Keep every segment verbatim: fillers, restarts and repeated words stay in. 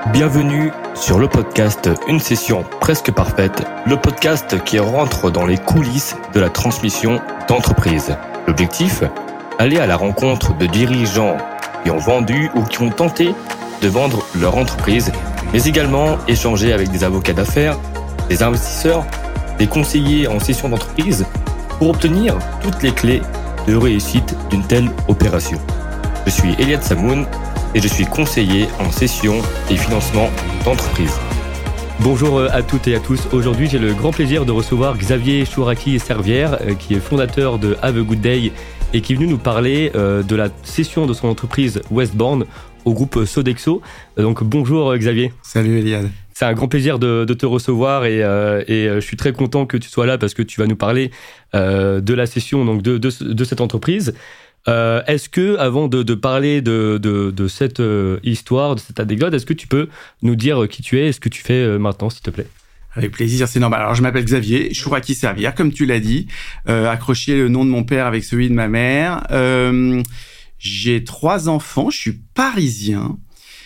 Bienvenue sur le podcast Une session presque parfaite, le podcast qui rentre dans les coulisses de la transmission d'entreprise. L'objectif, aller à la rencontre de dirigeants qui ont vendu ou qui ont tenté de vendre leur entreprise, mais également échanger avec des avocats d'affaires, des investisseurs, des conseillers en session d'entreprise pour obtenir toutes les clés de réussite d'une telle opération. Je suis Eliade Samoun et je suis conseiller en session et financement d'entreprise. Bonjour à toutes et à tous. Aujourd'hui, j'ai le grand plaisir de recevoir Xavier Chouraki-Servière, qui est fondateur de Have a Good Day et qui est venu nous parler de la cession de son entreprise Westbourne au groupe Sodexo. Donc bonjour Xavier. Salut Eliade. C'est un grand plaisir de, de te recevoir et, euh, et je suis très content que tu sois là parce que tu vas nous parler euh, de la cession donc de, de, de cette entreprise. Euh, est-ce que, avant de, de parler de, de, de cette euh, histoire, de cette anecdote, est-ce que tu peux nous dire qui tu es et ce que tu fais euh, maintenant, s'il te plaît ? Avec plaisir, c'est normal. Alors, je m'appelle Xavier Chouraki-Servière, comme tu l'as dit, euh, accroché le nom de mon père avec celui de ma mère. Euh, j'ai trois enfants, je suis parisien.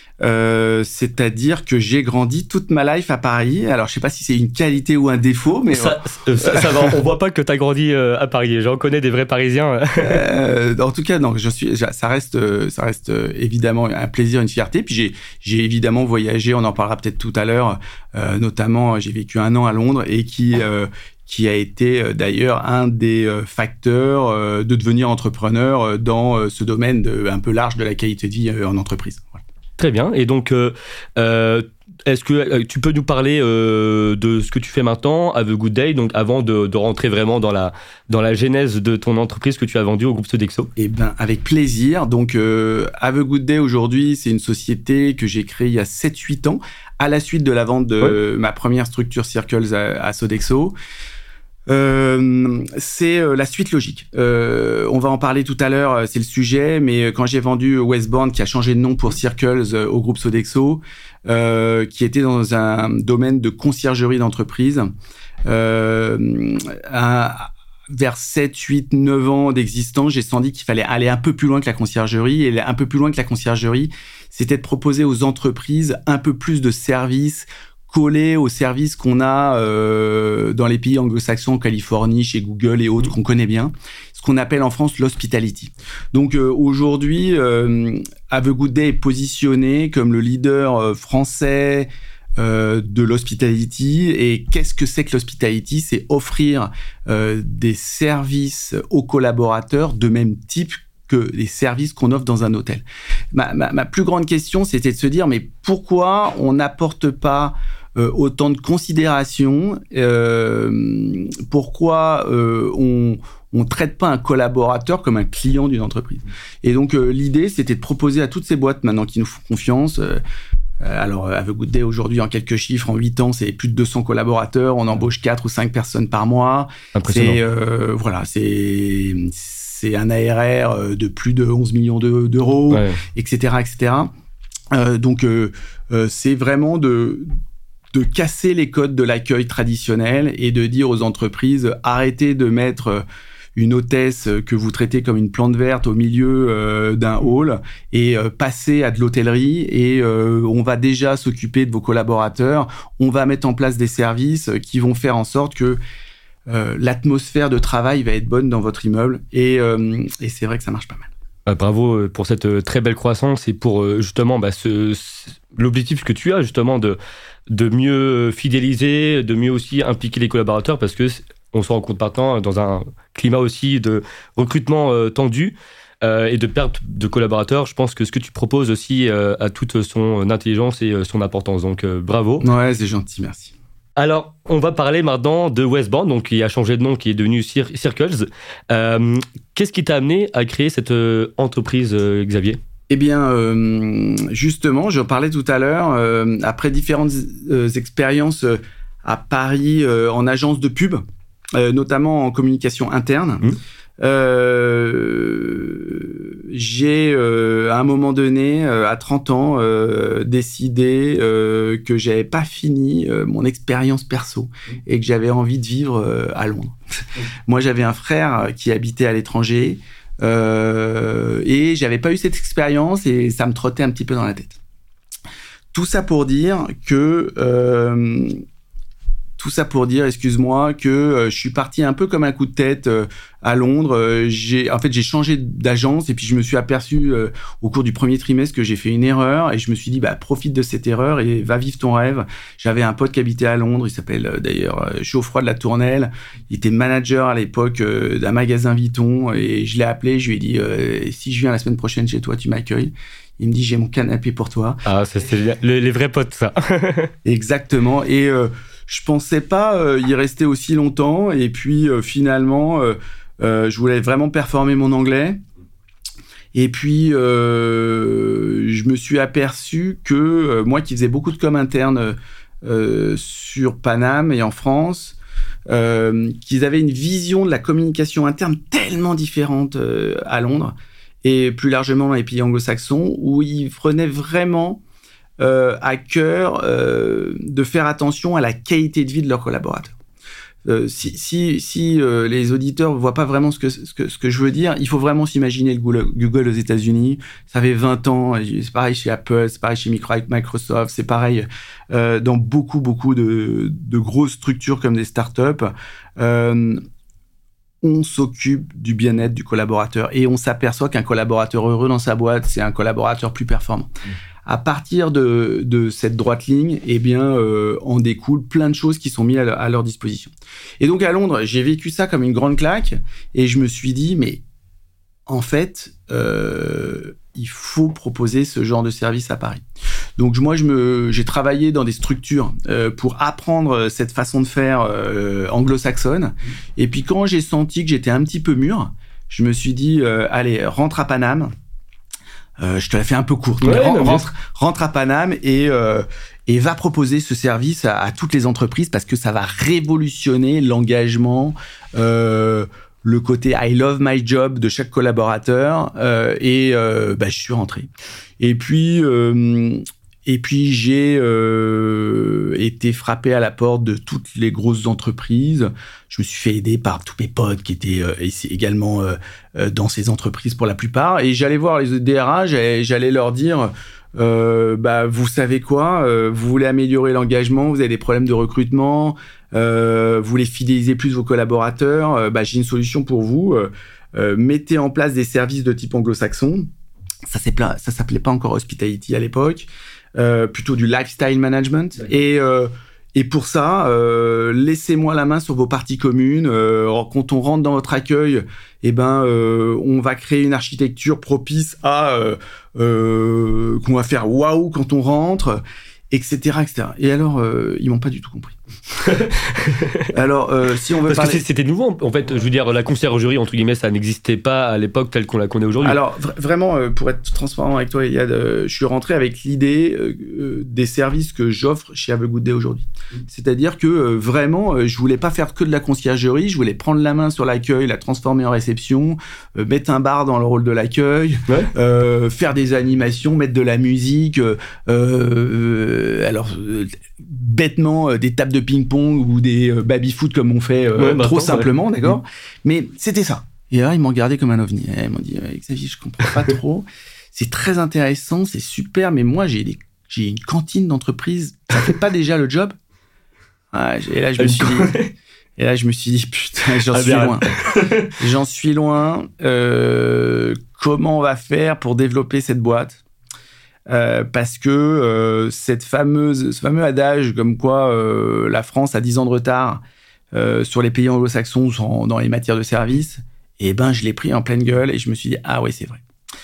Euh, c'est-à-dire que j'ai grandi toute ma life à Paris. Alors, je sais pas si c'est une qualité ou un défaut, mais ça, euh, ça, ça va. On voit pas que tu as grandi euh, à Paris. J'en connais des vrais Parisiens. euh, en tout cas, non. Je suis. Ça reste, ça reste évidemment un plaisir, une fierté. Puis j'ai, j'ai évidemment voyagé. On en parlera peut-être tout à l'heure. Euh, notamment, j'ai vécu un an à Londres et qui. Euh, qui a été d'ailleurs un des facteurs de devenir entrepreneur dans ce domaine de, un peu large de la qualité de vie en entreprise. Voilà. Très bien. Et donc, euh, euh, est-ce que euh, tu peux nous parler euh, de ce que tu fais maintenant, Have a Good Day, donc avant de, de rentrer vraiment dans la, dans la genèse de ton entreprise que tu as vendue au groupe Sodexo ? Eh bien, avec plaisir. Donc, euh, Have a Good Day, aujourd'hui, c'est une société que j'ai créée il y a sept huit ans, à la suite de la vente de ouais. ma première structure Circles à, à Sodexo. Euh, c'est euh, la suite logique. Euh, on va en parler tout à l'heure, c'est le sujet, mais quand j'ai vendu Westbourne, qui a changé de nom pour Circles euh, au groupe Sodexo, euh, qui était dans un domaine de conciergerie d'entreprise, euh, un, vers sept, huit, neuf ans d'existence, j'ai senti qu'il fallait aller un peu plus loin que la conciergerie, et un peu plus loin que la conciergerie, c'était de proposer aux entreprises un peu plus de services collé aux services qu'on a euh, dans les pays anglo-saxons, en Californie, chez Google et autres, qu'on connaît bien, ce qu'on appelle en France l'hospitality. Donc euh, aujourd'hui, euh, Have a Good Day est positionné comme le leader euh, français euh, de l'hospitality. Et qu'est-ce que c'est que l'hospitality ? C'est offrir euh, des services aux collaborateurs de même type que les services qu'on offre dans un hôtel. Ma, ma, ma plus grande question, c'était de se dire, mais pourquoi on n'apporte pas Euh, autant de considération, euh, pourquoi euh, on on traite pas un collaborateur comme un client d'une entreprise. Et donc euh, l'idée, c'était de proposer à toutes ces boîtes maintenant qui nous font confiance. Euh, alors Have a Good Day aujourd'hui, en quelques chiffres, en huit ans, c'est plus de deux cents collaborateurs. On embauche quatre ou cinq personnes par mois. Impressionnant. C'est euh, voilà, c'est c'est un A R R de plus de onze millions de, d'euros, ouais. et cetera, et cetera. Euh, donc euh, euh, c'est vraiment de de casser les codes de l'accueil traditionnel et de dire aux entreprises, arrêtez de mettre une hôtesse que vous traitez comme une plante verte au milieu euh, d'un hall et euh, passez à de l'hôtellerie et euh, on va déjà s'occuper de vos collaborateurs, on va mettre en place des services qui vont faire en sorte que euh, l'atmosphère de travail va être bonne dans votre immeuble et, euh, et c'est vrai que ça marche pas mal. Euh, bravo pour cette très belle croissance et pour euh, justement bah, ce, ce, l'objectif que tu as justement de, de mieux fidéliser, de mieux aussi impliquer les collaborateurs parce que on se rend compte maintenant dans un climat aussi de recrutement euh, tendu euh, et de perte de collaborateurs. Je pense que ce que tu proposes aussi euh, a toute son intelligence et euh, son importance. Donc euh, bravo. Ouais, c'est gentil, merci. Alors, on va parler maintenant de Westbourne, donc qui a changé de nom, qui est devenu Cir- Circles. Euh, qu'est-ce qui t'a amené à créer cette euh, entreprise, euh, Xavier ? Eh bien, euh, justement, j'en parlais tout à l'heure, euh, après différentes euh, expériences euh, à Paris euh, en agence de pub, euh, notamment en communication interne, mmh. euh, j'ai, euh, à un moment donné, euh, à trente ans, euh, décidé euh, que j'avais pas fini euh, mon expérience perso et que j'avais envie de vivre euh, à Londres. Moi, j'avais un frère qui habitait à l'étranger euh, et j'avais pas eu cette expérience et ça me trottait un petit peu dans la tête. tout ça pour dire que... Euh, Tout ça pour dire, excuse-moi, que euh, je suis parti un peu comme un coup de tête euh, à Londres. Euh, j'ai, en fait, j'ai changé d'agence et puis je me suis aperçu euh, au cours du premier trimestre que j'ai fait une erreur et je me suis dit, bah, profite de cette erreur et va vivre ton rêve. J'avais un pote qui habitait à Londres, il s'appelle euh, d'ailleurs euh, Geoffroy de la Tournelle. Il était manager à l'époque euh, d'un magasin Vuitton et je l'ai appelé, je lui ai dit, euh, si je viens la semaine prochaine chez toi, tu m'accueilles. Il me dit, j'ai mon canapé pour toi. Ah, ça, c'est les, les vrais potes, ça. Exactement. Et euh, je pensais pas euh, y rester aussi longtemps. Et puis, euh, finalement, euh, euh, je voulais vraiment performer mon anglais. Et puis, euh, je me suis aperçu que euh, moi qui faisais beaucoup de com interne euh, sur Paname et en France, euh, qu'ils avaient une vision de la communication interne tellement différente euh, à Londres et plus largement dans les pays anglo-saxons, où ils prenaient vraiment euh, à cœur euh, de faire attention à la qualité de vie de leurs collaborateurs. Euh, si si, si euh, les auditeurs ne voient pas vraiment ce que, ce, que, ce que je veux dire, il faut vraiment s'imaginer le Google, Google aux États-Unis. Ça fait vingt ans, c'est pareil chez Apple, c'est pareil chez Microsoft, c'est pareil euh, dans beaucoup, beaucoup de, de grosses structures comme des startups. Euh, on s'occupe du bien-être du collaborateur et on s'aperçoit qu'un collaborateur heureux dans sa boîte, c'est un collaborateur plus performant. Mmh. À partir de, de cette droite ligne, eh bien, euh, en découle plein de choses qui sont mises à, à leur disposition. Et donc, à Londres, j'ai vécu ça comme une grande claque et je me suis dit, mais en fait, euh, il faut proposer ce genre de service à Paris. Donc, moi, je me, j'ai travaillé dans des structures euh, pour apprendre cette façon de faire euh, anglo-saxonne. Et puis, quand j'ai senti que j'étais un petit peu mûr, je me suis dit, euh, allez, rentre à Paname. Euh, je te la fais un peu courte. Ouais, rentre, rentre, rentre à Paname et, euh, et va proposer ce service à, à toutes les entreprises parce que ça va révolutionner l'engagement, euh, le côté I love my job de chaque collaborateur. Euh, et euh, bah, je suis rentré. Et puis, euh, et puis j'ai euh, été frappé à la porte de toutes les grosses entreprises. Je me suis fait aider par tous mes potes qui étaient euh, également euh, euh, dans ces entreprises pour la plupart. Et j'allais voir les D R H et j'allais leur dire euh, bah, vous savez quoi, euh, vous voulez améliorer l'engagement, vous avez des problèmes de recrutement, euh, vous voulez fidéliser plus vos collaborateurs, euh, bah, j'ai une solution pour vous. Euh, euh, mettez en place des services de type anglo-saxon. Ça, ça s'appelait pas encore hospitality à l'époque. Euh, plutôt du lifestyle management. D'accord. Et euh, et pour ça, euh, laissez-moi la main sur vos parties communes. Euh, quand on rentre dans votre accueil, eh ben, euh, on va créer une architecture propice à euh, euh, qu'on va faire waouh quand on rentre, et cetera, et cetera. Et alors, euh, ils m'ont pas du tout compris. Alors, euh, si on veut Parce parler... que c'était nouveau, en fait. Je veux dire, la conciergerie, entre guillemets, ça n'existait pas à l'époque telle qu'on la connaît aujourd'hui. Alors, vra- vraiment, euh, pour être transparent avec toi, Eliade, euh, je suis rentré avec l'idée euh, euh, des services que j'offre chez Have a Good Day aujourd'hui. Mmh. C'est-à-dire que, euh, vraiment, euh, je voulais pas faire que de la conciergerie, je voulais prendre la main sur l'accueil, la transformer en réception, euh, mettre un bar dans le rôle de l'accueil, ouais. euh, faire des animations, mettre de la musique, euh, euh, alors, euh, bêtement, euh, des tables de ping-pong ou des euh, baby-foot comme on fait euh, ouais, trop simplement, ouais. D'accord. Mmh. Mais c'était ça. Et là, ils m'ont regardé comme un ovni. Ils m'ont dit, Xavier, je comprends pas trop. C'est très intéressant, c'est super, mais moi, j'ai, des, j'ai une cantine d'entreprise. Ça fait pas déjà le job? Ah, et là, je me suis dit, et là, je me suis dit, putain, j'en ah, suis bien. loin. J'en suis loin. Euh, comment on va faire pour développer cette boîte? Euh, parce que euh, cette fameuse, ce fameux adage comme quoi euh, la France a dix ans de retard euh, sur les pays anglo-saxons en, dans les matières de services, et ben je l'ai pris en pleine gueule et je me suis dit ah ouais c'est vrai.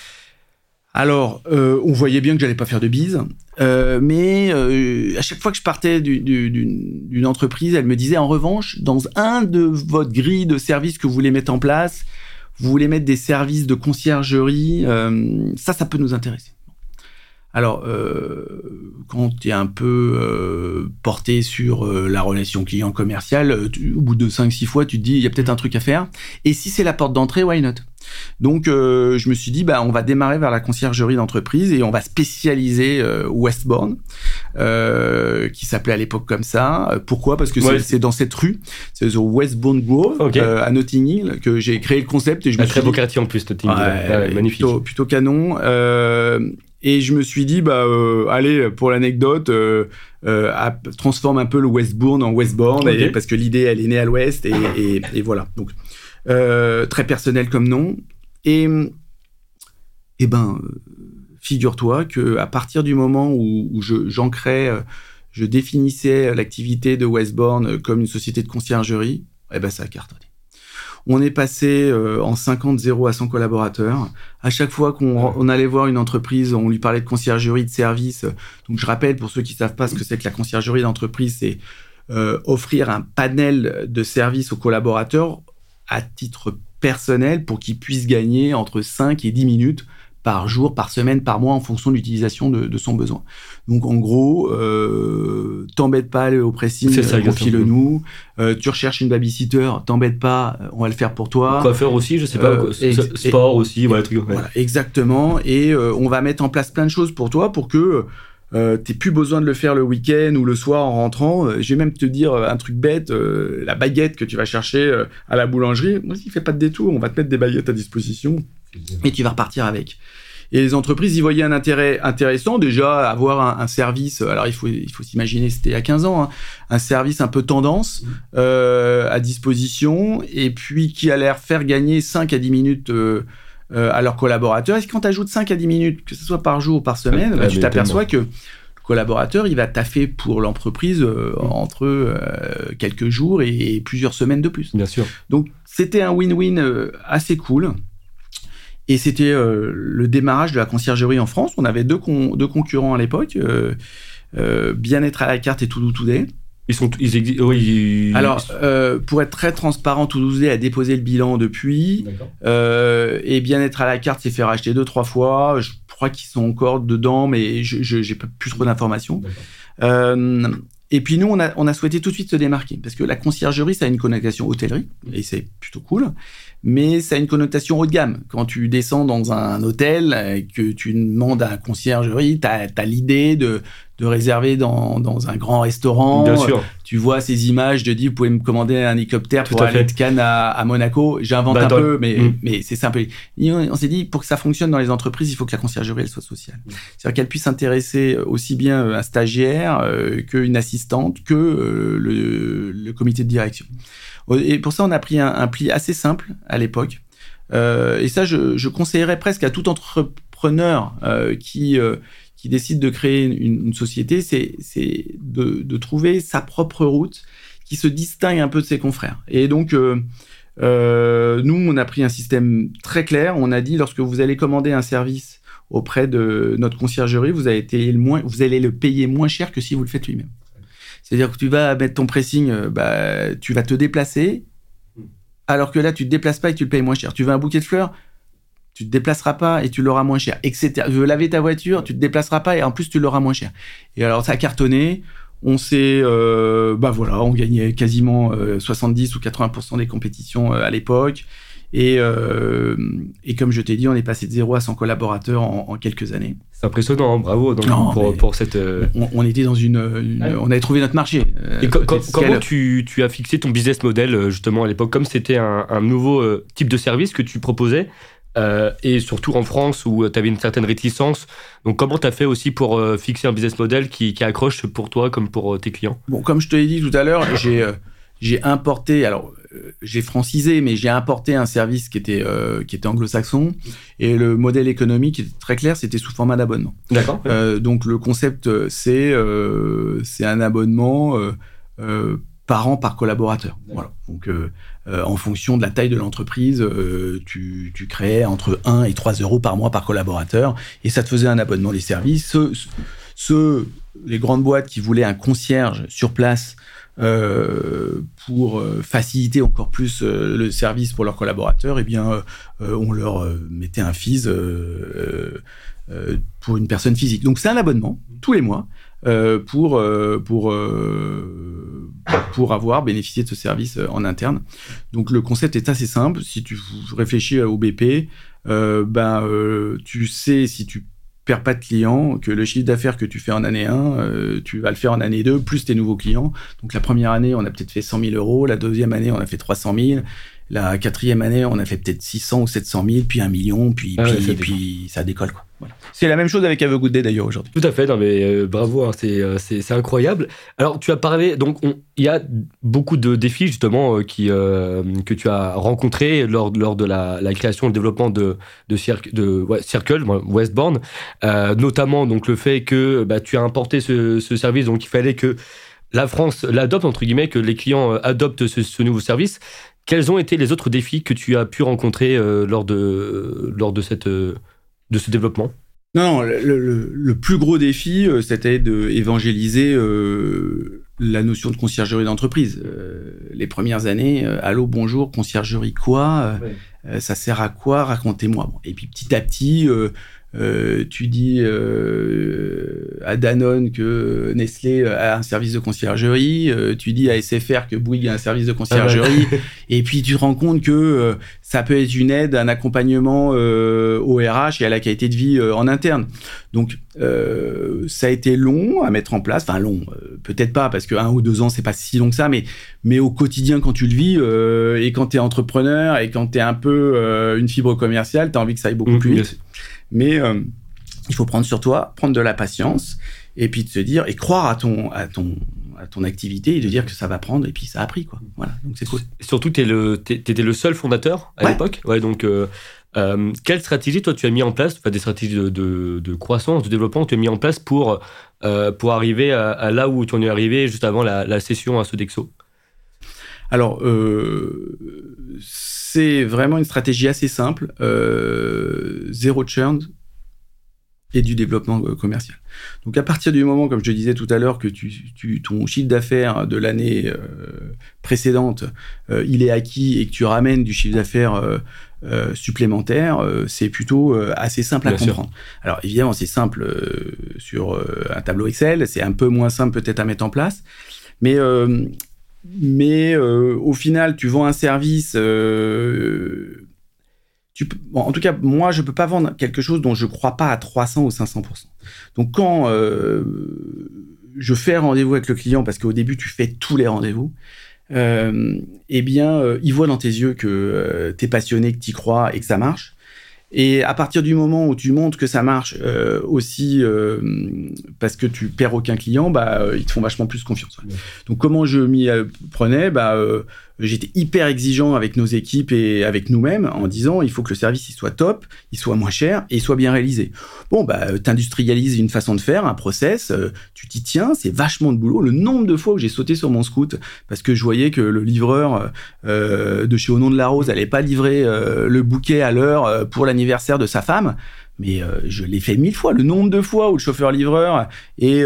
Alors euh, on voyait bien que j'allais pas faire de bise, euh, mais euh, à chaque fois que je partais du, du, d'une, d'une entreprise, elle me disait en revanche dans un de votre grille de services que vous voulez mettre en place, vous voulez mettre des services de conciergerie, euh, ça ça peut nous intéresser. Alors, euh, quand tu es un peu euh, porté sur euh, la relation client commerciale, tu, au bout de cinq six fois, tu te dis, il y a peut-être un truc à faire. Et si c'est la porte d'entrée, why not? Donc, euh, je me suis dit, bah, on va démarrer vers la conciergerie d'entreprise et on va spécialiser euh, Westbourne, euh, qui s'appelait à l'époque comme ça. Pourquoi? Parce que ouais. c'est, c'est dans cette rue, c'est sur Westbourne Grove, okay. euh, à Notting Hill, que j'ai créé le concept. Et je me un suis très dit, beau quartier en plus, Notting Hill. Ouais, ouais, magnifique. Plutôt, plutôt canon. Euh, et je me suis dit, bah, euh, allez, pour l'anecdote, euh, euh, à, transforme un peu le Westbourne en Westbourne, okay. et, parce que l'idée, elle est née à l'ouest, et, et, et voilà. Donc, euh, très personnel comme nom. Et, et ben, figure-toi qu'à partir du moment où, où je, j'ancrais, je définissais l'activité de Westbourne comme une société de conciergerie, eh ben, ça a cartonné. On est passé euh, en cinquante zéro à cent collaborateurs. À chaque fois qu'on on allait voir une entreprise, on lui parlait de conciergerie, de service. Donc, je rappelle, pour ceux qui ne savent pas ce que c'est que la conciergerie d'entreprise, c'est euh, offrir un panel de services aux collaborateurs à titre personnel pour qu'ils puissent gagner entre cinq et dix minutes par jour, par semaine, par mois, en fonction de l'utilisation de, de son besoin. Donc, en gros, euh, t'embête pas à aller au pressing, confie-le-nous. Euh, tu recherches une babysitter, t'embête pas, on va le faire pour toi. Coiffeur aussi, je sais pas, euh, ex- sport et, aussi, voilà, truc. Ouais. Voilà, exactement. Et euh, on va mettre en place plein de choses pour toi pour que euh, t'aies plus besoin de le faire le week-end ou le soir en rentrant. Euh, je vais même te dire un truc bête, euh, la baguette que tu vas chercher euh, à la boulangerie. Moi, il fait pas de détour, on va te mettre des baguettes à disposition et tu vas repartir avec. Et les entreprises y voyaient un intérêt intéressant, déjà, avoir un, un service, alors il faut, il faut s'imaginer, c'était il y a quinze ans, hein, un service un peu tendance euh, à disposition, et puis qui allait leur faire gagner cinq à dix minutes euh, euh, à leurs collaborateurs. Et quand tu ajoutes cinq à dix minutes, que ce soit par jour ou par semaine, ouais, bah, tu t'aperçois tellement. que le collaborateur, il va taffer pour l'entreprise euh, mmh. entre euh, quelques jours et, et plusieurs semaines de plus. Bien sûr. Donc, c'était un win-win euh, assez cool. Et c'était euh, le démarrage de la conciergerie en France. On avait deux, con- deux concurrents à l'époque, euh, euh, Bien-être à la carte et To Do Today. Ils sont, ils exi- oui, ils... Alors, euh, pour être très transparent, To Do Today a déposé le bilan depuis. Euh, et Bien-être à la carte s'est fait racheter deux, trois fois. Je crois qu'ils sont encore dedans, mais je, je, j'ai plus trop d'informations. Euh, et puis nous, on a, on a souhaité tout de suite se démarquer, parce que la conciergerie, ça a une connotation hôtellerie, et c'est plutôt cool. Mais ça a une connotation haut de gamme. Quand tu descends dans un hôtel et que tu demandes à la conciergerie, tu as l'idée de, de réserver dans, dans un grand restaurant. Bien sûr. Tu vois ces images de dire, vous pouvez me commander un hélicoptère Tout pour aller fait. de Cannes à, à Monaco. J'invente bah, un peu, mais, mmh. mais c'est simple. Et on, on s'est dit, pour que ça fonctionne dans les entreprises, il faut que la conciergerie elle soit sociale. Mmh. C'est-à-dire qu'elle puisse intéresser aussi bien un stagiaire euh, qu'une assistante, que euh, le, le comité de direction. Et pour ça, on a pris un, un pli assez simple à l'époque. Euh, et ça, je, je conseillerais presque à tout entrepreneur euh, qui, euh, qui décide de créer une, une société, c'est, c'est de, de trouver sa propre route qui se distingue un peu de ses confrères. Et donc, euh, euh, nous, on a pris un système très clair. On a dit, lorsque vous allez commander un service auprès de notre conciergerie, vous allez, le moins, vous allez le payer moins cher que si vous le faites lui-même. C'est-à-dire que tu vas mettre ton pressing, bah, tu vas te déplacer, alors que là, tu ne te déplaces pas et tu le payes moins cher. Tu veux un bouquet de fleurs, tu ne te déplaceras pas et tu l'auras moins cher, et cetera. Tu veux laver ta voiture, tu ne te déplaceras pas et en plus, tu l'auras moins cher. Et alors, ça a cartonné. On s'est, euh, bah voilà, on gagnait quasiment euh, soixante-dix ou quatre-vingts pour cent des compétitions euh, à l'époque. Et, euh, et comme je t'ai dit, on est passé de zéro à cent collaborateurs en, en quelques années. C'est impressionnant, hein, bravo donc, non, pour, pour cette... Euh... On, on était dans une... une ouais. On avait trouvé notre marché. Euh, et co- co- comment tu, tu as fixé ton business model justement à l'époque, comme c'était un, un nouveau euh, type de service que tu proposais, euh, et surtout en France où tu avais une certaine réticence. Donc comment tu as fait aussi pour euh, fixer un business model qui, qui accroche pour toi comme pour euh, tes clients? Bon, comme je te l'ai dit tout à l'heure, j'ai, euh, j'ai importé... Alors, j'ai francisé, mais j'ai importé un service qui était, euh, qui était anglo-saxon, et le modèle économique était très clair, c'était sous format d'abonnement. D'accord. Euh, donc le concept, c'est, euh, c'est un abonnement euh, euh, par an par collaborateur. Voilà. Donc euh, euh, en fonction de la taille de l'entreprise, euh, tu, tu créais entre un et trois euros par mois par collaborateur, et ça te faisait un abonnement des services. Ceux, ceux, les grandes boîtes qui voulaient un concierge sur place, Euh, pour euh, faciliter encore plus euh, le service pour leurs collaborateurs, eh bien, euh, on leur euh, mettait un fees euh, euh, pour une personne physique. Donc, c'est un abonnement tous les mois euh, pour, euh, pour, euh, pour avoir bénéficié de ce service en interne. Donc, le concept est assez simple. Si tu réfléchis au B P, euh, ben, euh, tu sais si tu perds pas de clients, que le chiffre d'affaires que tu fais en année un, euh, tu vas le faire en année deux, plus tes nouveaux clients. Donc la première année, on a peut-être fait cent mille euros, la deuxième année, on a fait trois cent mille, la quatrième année, on a fait peut-être six cents ou sept cent mille, puis un million, puis, ah puis, ouais, ça puis ça décolle, quoi. Voilà. C'est la même chose avec Have a Good Day d'ailleurs aujourd'hui. Tout à fait, non mais euh, bravo, hein, c'est, euh, c'est, c'est incroyable. Alors tu as parlé, donc il y a beaucoup de défis justement euh, qui, euh, que tu as rencontrés lors, lors de la, la création et le développement de, de, Circle, de ouais, Circle Westbourne, euh, notamment donc, le fait que bah, tu as importé ce, ce service, donc il fallait que la France l'adopte, entre guillemets, que les clients euh, adoptent ce, ce nouveau service. Quels ont été les autres défis que tu as pu rencontrer euh, lors, de, lors de cette... Euh, de ce développement? Non, le, le, le plus gros défi, euh, c'était d'évangéliser euh, la notion de conciergerie d'entreprise. Euh, les premières années, euh, allô, bonjour, conciergerie quoi euh, ouais. euh, Ça sert à quoi? Racontez-moi. Bon, et puis petit à petit, euh, euh, tu dis euh, à Danone que Nestlé a un service de conciergerie, euh, tu dis à S F R que Bouygues a un service de conciergerie, ah ouais. Et puis tu te rends compte que euh, ça peut être une aide, un accompagnement euh, au R H et à la qualité de vie euh, en interne. Donc euh, ça a été long à mettre en place, enfin long, euh, peut-être pas parce que un ou deux ans c'est pas si long que ça, mais mais au quotidien quand tu le vis euh, et quand t'es entrepreneur et quand t'es un peu euh, une fibre commerciale, t'as envie que ça aille beaucoup mmh, plus vite. Yes. Mais euh, il faut prendre sur toi, prendre de la patience et puis de se dire et croire à ton à ton à ton activité et de dire que ça va prendre et puis ça a pris quoi. Voilà, donc c'est cool. Surtout t'es le t'étais le seul fondateur à ouais. l'époque. Ouais, donc euh, euh, quelle stratégie toi tu as mis en place, enfin des stratégies de, de, de croissance, de développement que tu as mis en place pour euh, pour arriver à, à là où tu en es arrivé juste avant la, la cession à Sodexo? Alors euh, c'est vraiment une stratégie assez simple, euh, zéro churn et du développement commercial. Donc à partir du moment, comme je te disais tout à l'heure, que tu, tu, ton chiffre d'affaires de l'année euh, précédente, euh, il est acquis et que tu ramènes du chiffre d'affaires euh, euh, supplémentaire, euh, c'est plutôt euh, assez simple à Bien comprendre. Sûr. Alors évidemment, c'est simple euh, sur euh, un tableau Excel, c'est un peu moins simple peut-être à mettre en place, mais... Euh, mais euh, au final, tu vends un service... Euh, tu peux, bon, en tout cas, moi, je ne peux pas vendre quelque chose dont je ne crois pas à trois cents ou cinq cents pour cent. Donc, quand euh, je fais rendez-vous avec le client, parce qu'au début, tu fais tous les rendez-vous, euh, eh bien, euh, il voit dans tes yeux que euh, tu es passionné, que tu y crois et que ça marche. Et à partir du moment où tu montres que ça marche euh, aussi euh, parce que tu perds aucun client, bah, euh, ils te font vachement plus confiance. Ouais. Donc, comment je m'y euh, prenais bah, euh, j'étais hyper exigeant avec nos équipes et avec nous-mêmes en disant il faut que le service il soit top, il soit moins cher et il soit bien réalisé. Bon, bah, t'industrialises une façon de faire, un process, euh, tu t'y tiens, c'est vachement de boulot. Le nombre de fois où j'ai sauté sur mon scoot parce que je voyais que le livreur euh, de chez Au Nom de la Rose n'allait pas livrer euh, le bouquet à l'heure euh, pour l'anniversaire de sa femme. Mais euh, je l'ai fait mille fois. Le nombre de fois où le chauffeur-livreur et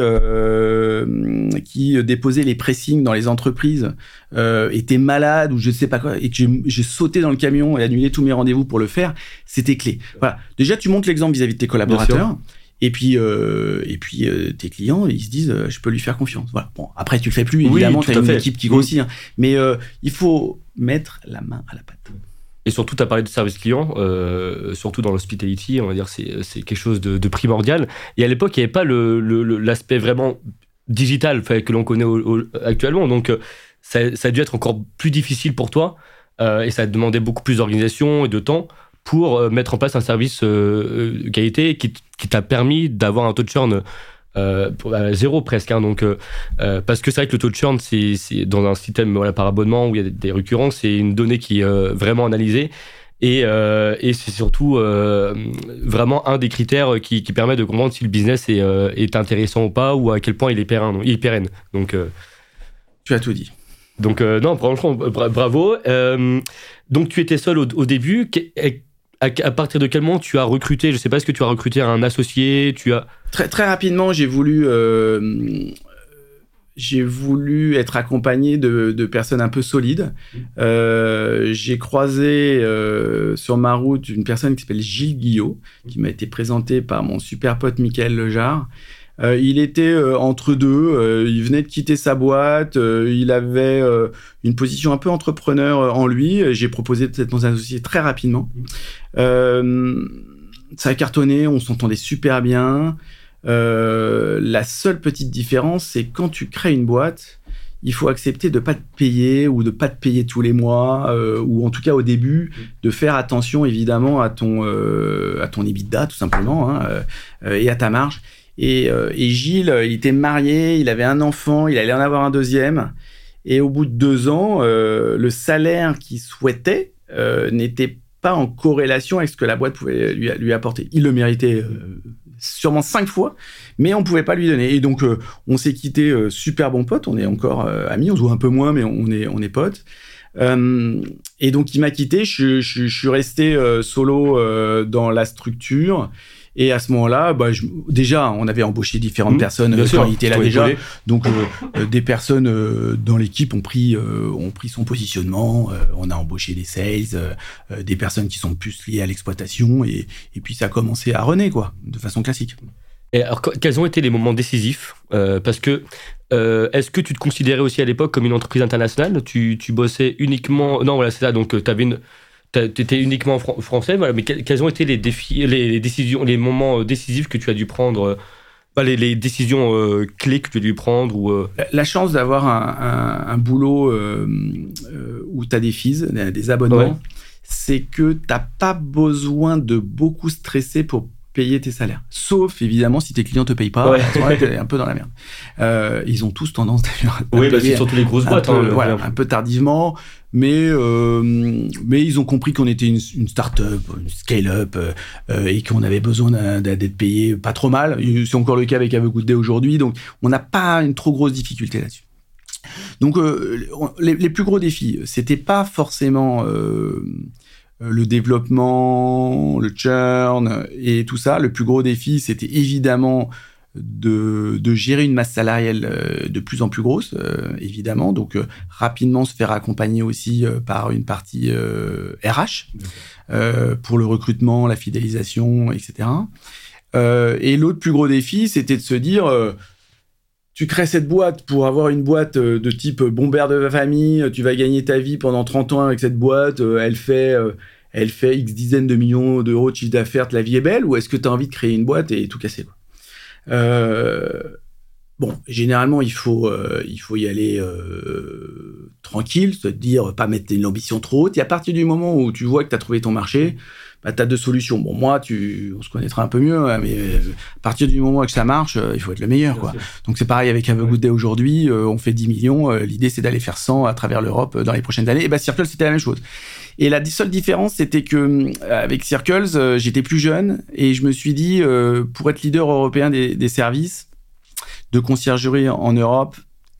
euh, qui déposait les pressings dans les entreprises euh, était malade ou je ne sais pas quoi, et que j'ai, j'ai sauté dans le camion et annulé tous mes rendez-vous pour le faire, c'était clé. Voilà. Déjà, tu montres l'exemple vis-à-vis de tes collaborateurs. Et puis, euh, et puis euh, tes clients, ils se disent, euh, je peux lui faire confiance. Voilà. Bon, après, tu le fais plus, évidemment, oui, tu as une fait. équipe qui grossit. Hein. Mais euh, il faut mettre la main à la pâte. Et surtout, tu as parlé de service client, euh, surtout dans l'hospitality, on va dire, c'est, c'est quelque chose de, de primordial. Et à l'époque, il n'y avait pas le, le, l'aspect vraiment digital que l'on connaît au, au, actuellement. Donc, ça, ça a dû être encore plus difficile pour toi. Euh, et ça a demandé beaucoup plus d'organisation et de temps pour euh, mettre en place un service euh, qualité qui, qui t'a permis d'avoir un taux de churn Euh, à zéro presque, hein, donc, euh, euh, parce que c'est vrai que le taux de churn, c'est, c'est dans un système voilà, par abonnement où il y a des, des récurrences, c'est une donnée qui est euh, vraiment analysée et, euh, et c'est surtout euh, vraiment un des critères qui, qui permet de comprendre si le business est, euh, est intéressant ou pas ou à quel point il est pérenne. Il est pérenne. Donc, euh, tu as tout dit. Donc, euh, non, franchement, bra- bravo. Euh, donc, tu étais seul au, au début. À, à partir de quel moment tu as recruté, je ne sais pas, est-ce que tu as recruté un associé, tu as... Très, très rapidement, j'ai voulu, euh, j'ai voulu être accompagné de, de personnes un peu solides. Euh, j'ai croisé euh, sur ma route une personne qui s'appelle Gilles Guillot, qui m'a été présenté par mon super pote Michael Lejar. Euh, il était euh, entre deux, euh, il venait de quitter sa boîte, euh, il avait euh, une position un peu entrepreneur euh, en lui. J'ai proposé d'être mon associé très rapidement. Euh, ça a cartonné, on s'entendait super bien. Euh, la seule petite différence, c'est quand tu crées une boîte, il faut accepter de pas te payer ou de pas te payer tous les mois, euh, ou en tout cas au début, de faire attention évidemment à ton euh, à ton EBITDA tout simplement, hein, euh, et à ta marge. Et, euh, et Gilles, il était marié, il avait un enfant, il allait en avoir un deuxième. Et au bout de deux ans, euh, le salaire qu'il souhaitait euh, n'était pas en corrélation avec ce que la boîte pouvait lui, lui apporter. Il le méritait euh, sûrement cinq fois, mais on pouvait pas lui donner. Et donc, euh, on s'est quitté euh, super bons potes. On est encore euh, amis. On se voit un peu moins, mais on est, on est potes. Euh, et donc, il m'a quitté. Je, je, je suis resté euh, solo euh, dans la structure. Et à ce moment-là, bah, je, déjà, on avait embauché différentes mmh, personnes euh, quand il était là déjà. Épaulé. Donc, euh, euh, des personnes euh, dans l'équipe ont pris, euh, ont pris son positionnement. Euh, on a embauché des sales, euh, des personnes qui sont plus liées à l'exploitation. Et, et puis, ça a commencé à runner, quoi, de façon classique. Et alors, quels ont été les moments décisifs euh, Parce que, euh, est-ce que tu te considérais aussi à l'époque comme une entreprise internationale ? tu, tu bossais uniquement... Non, voilà, c'est ça. Donc, tu avais une... Tu étais uniquement fr- français, voilà, mais quels ont été les défis, les, les décisions, les moments décisifs que tu as dû prendre, euh, les, les décisions euh, clés que tu as dû prendre ou euh... La chance d'avoir un, un, un boulot euh, euh, où tu as des fees, des abonnements, ouais. C'est que tu n'as pas besoin de beaucoup stresser pour payer tes salaires. Sauf, évidemment, si tes clients ne te payent pas, ouais. Tu es un peu dans la merde. Euh, ils ont tous tendance, d'ailleurs, à oui, bah, c'est surtout les grosses boîtes. Peu, hein, voilà, un peu tardivement. Mais, euh, mais ils ont compris qu'on était une, une start-up, une scale-up, euh, et qu'on avait besoin d'un, d'être payé pas trop mal. C'est encore le cas avec Have a Good Day aujourd'hui. Donc, on n'a pas une trop grosse difficulté là-dessus. Donc, euh, les, les plus gros défis, c'était pas forcément euh, le développement, le churn et tout ça. Le plus gros défi, c'était évidemment de, de gérer une masse salariale de plus en plus grosse, euh, évidemment. Donc, euh, rapidement se faire accompagner aussi euh, par une partie euh, R H euh, pour le recrutement, la fidélisation, et cetera. Euh, et l'autre plus gros défi, c'était de se dire... Euh, tu crées cette boîte pour avoir une boîte de type bombère de famille, tu vas gagner ta vie pendant trente ans avec cette boîte, elle fait, elle fait X dizaines de millions d'euros de chiffre d'affaires, la vie est belle, ou est-ce que tu as envie de créer une boîte et tout casser, quoi. Euh, bon, généralement, il faut, euh, il faut y aller euh, tranquille, se dire, pas mettre une ambition trop haute, et à partir du moment où tu vois que tu as trouvé ton marché, bah, tu as deux solutions. Bon, moi, tu, on se connaîtra un peu mieux, hein, mais euh, à partir du moment où ça marche, euh, il faut être le meilleur, quoi. Donc, c'est pareil avec Have a Good Day aujourd'hui. Euh, on fait dix millions. Euh, l'idée, c'est d'aller faire cent à travers l'Europe euh, dans les prochaines années. Et bah, Circles, c'était la même chose. Et la seule différence, c'était que euh, avec Circles, euh, j'étais plus jeune et je me suis dit, euh, pour être leader européen des, des services de conciergerie en, en Europe,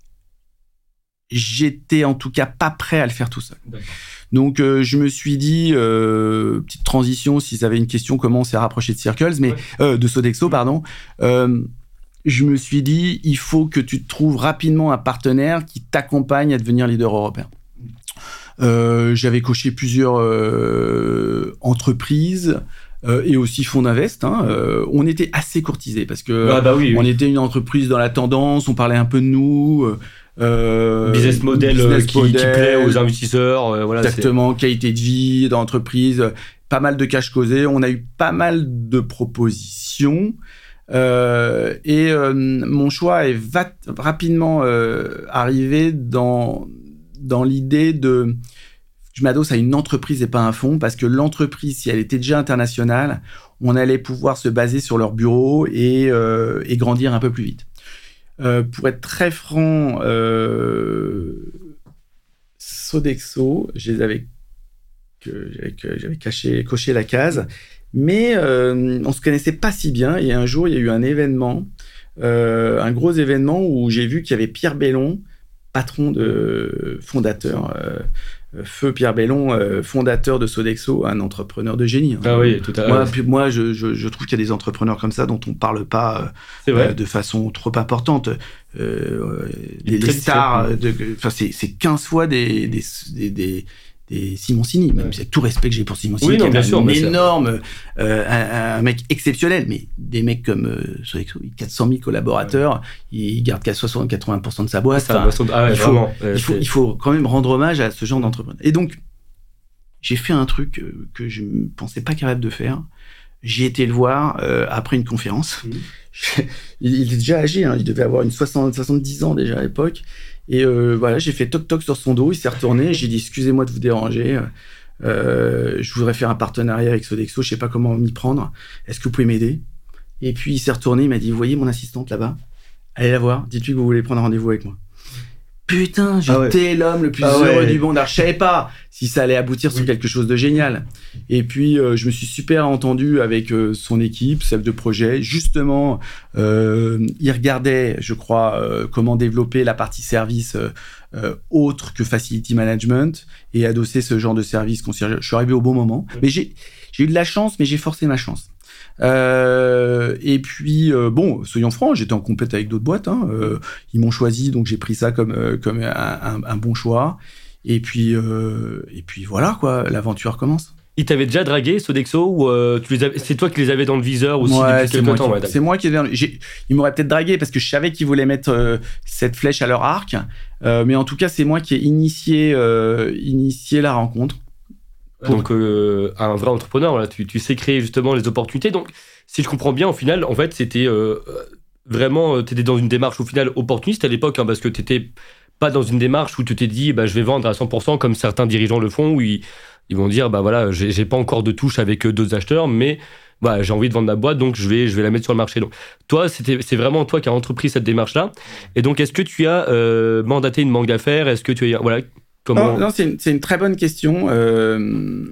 j'étais en tout cas pas prêt à le faire tout seul. D'accord. Donc, euh, je me suis dit, euh, petite transition, si ça avait une question, comment on s'est rapproché de Circles, mais, ouais. euh, de Sodexo, pardon. Euh, je me suis dit, il faut que tu trouves rapidement un partenaire qui t'accompagne à devenir leader européen. Euh, j'avais coché plusieurs euh, entreprises euh, et aussi fonds d'invest. Hein. Euh, on était assez courtisés parce que ah bah oui, on oui. était une entreprise dans la tendance, on parlait un peu de nous. Euh, Euh, business model business qui, model, qui plaît aux investisseurs, euh, voilà, exactement, c'est... qualité de vie d'entreprise, pas mal de cash causé, on a eu pas mal de propositions euh, et euh, mon choix est va- rapidement euh, arrivé dans, dans l'idée de je m'adosse à une entreprise et pas un fonds parce que l'entreprise, si elle était déjà internationale, on allait pouvoir se baser sur leur bureau et, euh, et grandir un peu plus vite. Euh, pour être très franc, euh, Sodexo, je les avais, que, j'avais, j'avais caché, coché la case, mais euh, on se connaissait pas si bien. Et un jour, il y a eu un événement, euh, un gros événement où j'ai vu qu'il y avait Pierre Bellon, patron de fondateur, euh, Feu Pierre Bellon, euh, fondateur de Sodexo, un entrepreneur de génie. Hein. Ah oui, tout à fait. Moi, puis, moi je, je, je trouve qu'il y a des entrepreneurs comme ça dont on ne parle pas euh, euh, de façon trop importante. Euh, les, les stars, de, enfin, c'est, c'est quinze fois des, des, des, des, des Simoncini, même ouais. C'est tout respect que j'ai pour Simoncini, oui, non, qui est bien sûr, un énorme, euh, un, un mec exceptionnel, mais des mecs comme euh, Sodexo, quatre cent mille collaborateurs, ouais. Il garde qu'à soixante à quatre-vingts pour cent de sa boîte. Enfin, ah ouais, il, faut, vraiment, il, faut, il faut quand même rendre hommage à ce genre d'entrepreneur. Et donc, j'ai fait un truc que je ne pensais pas capable de faire. J'ai été le voir euh, après une conférence. Mmh. il, il est déjà âgé, hein, il devait avoir une soixante, soixante-dix ans déjà à l'époque. Et euh, voilà, j'ai fait toc-toc sur son dos, il s'est retourné, j'ai dit « Excusez-moi de vous déranger, euh, je voudrais faire un partenariat avec Sodexo, je sais pas comment m'y prendre, est-ce que vous pouvez m'aider ?» Et puis il s'est retourné, il m'a dit « Vous voyez mon assistante là-bas ? Allez la voir, dites-lui que vous voulez prendre un rendez-vous avec moi. » Putain, j'étais ah ouais. l'homme le plus ah heureux ouais. du monde. Alors, je savais pas si ça allait aboutir oui. sur quelque chose de génial. Et puis, euh, je me suis super entendu avec euh, son équipe, chef de projet. Justement, euh, il regardait, je crois, euh, comment développer la partie service euh, euh, autre que Facility Management et adosser ce genre de service concierge. Je suis arrivé au bon moment. Oui. Mais j'ai, j'ai eu de la chance, mais j'ai forcé ma chance. Euh, et puis euh, bon, soyons francs, j'étais en compète avec d'autres boîtes. Hein, euh, ils m'ont choisi, donc j'ai pris ça comme euh, comme un, un, un bon choix. Et puis euh, et puis voilà quoi, l'aventure commence. Ils t'avaient déjà dragué Sodexo ou euh, tu les avais, c'est toi qui les avais dans le viseur aussi ouais, depuis quelques temps. Qui, ouais, c'est moi qui les j'ai, ils m'auraient peut-être dragué parce que je savais qu'ils voulaient mettre euh, cette flèche à leur arc. Euh, mais en tout cas, c'est moi qui ai initié euh, initié la rencontre. Pour... Donc, euh, un vrai entrepreneur, voilà, tu, tu sais créer justement les opportunités. Donc, si je comprends bien, au final, en fait, c'était euh, vraiment, tu étais dans une démarche au final opportuniste à l'époque, hein, parce que tu n'étais pas dans une démarche où tu t'es dit, bah, je vais vendre à cent pour cent comme certains dirigeants le font, où ils, ils vont dire, bah voilà, j'ai, j'ai pas encore de touche avec d'autres acheteurs, mais bah, j'ai envie de vendre ma boîte, donc je vais, je vais la mettre sur le marché. Donc, toi, c'était, c'est vraiment toi qui as entrepris cette démarche-là. Et donc, est-ce que tu as euh, mandaté une banque d'affaires ? Est-ce que tu as, voilà. Comment... Non, non c'est, une, c'est une très bonne question. Euh,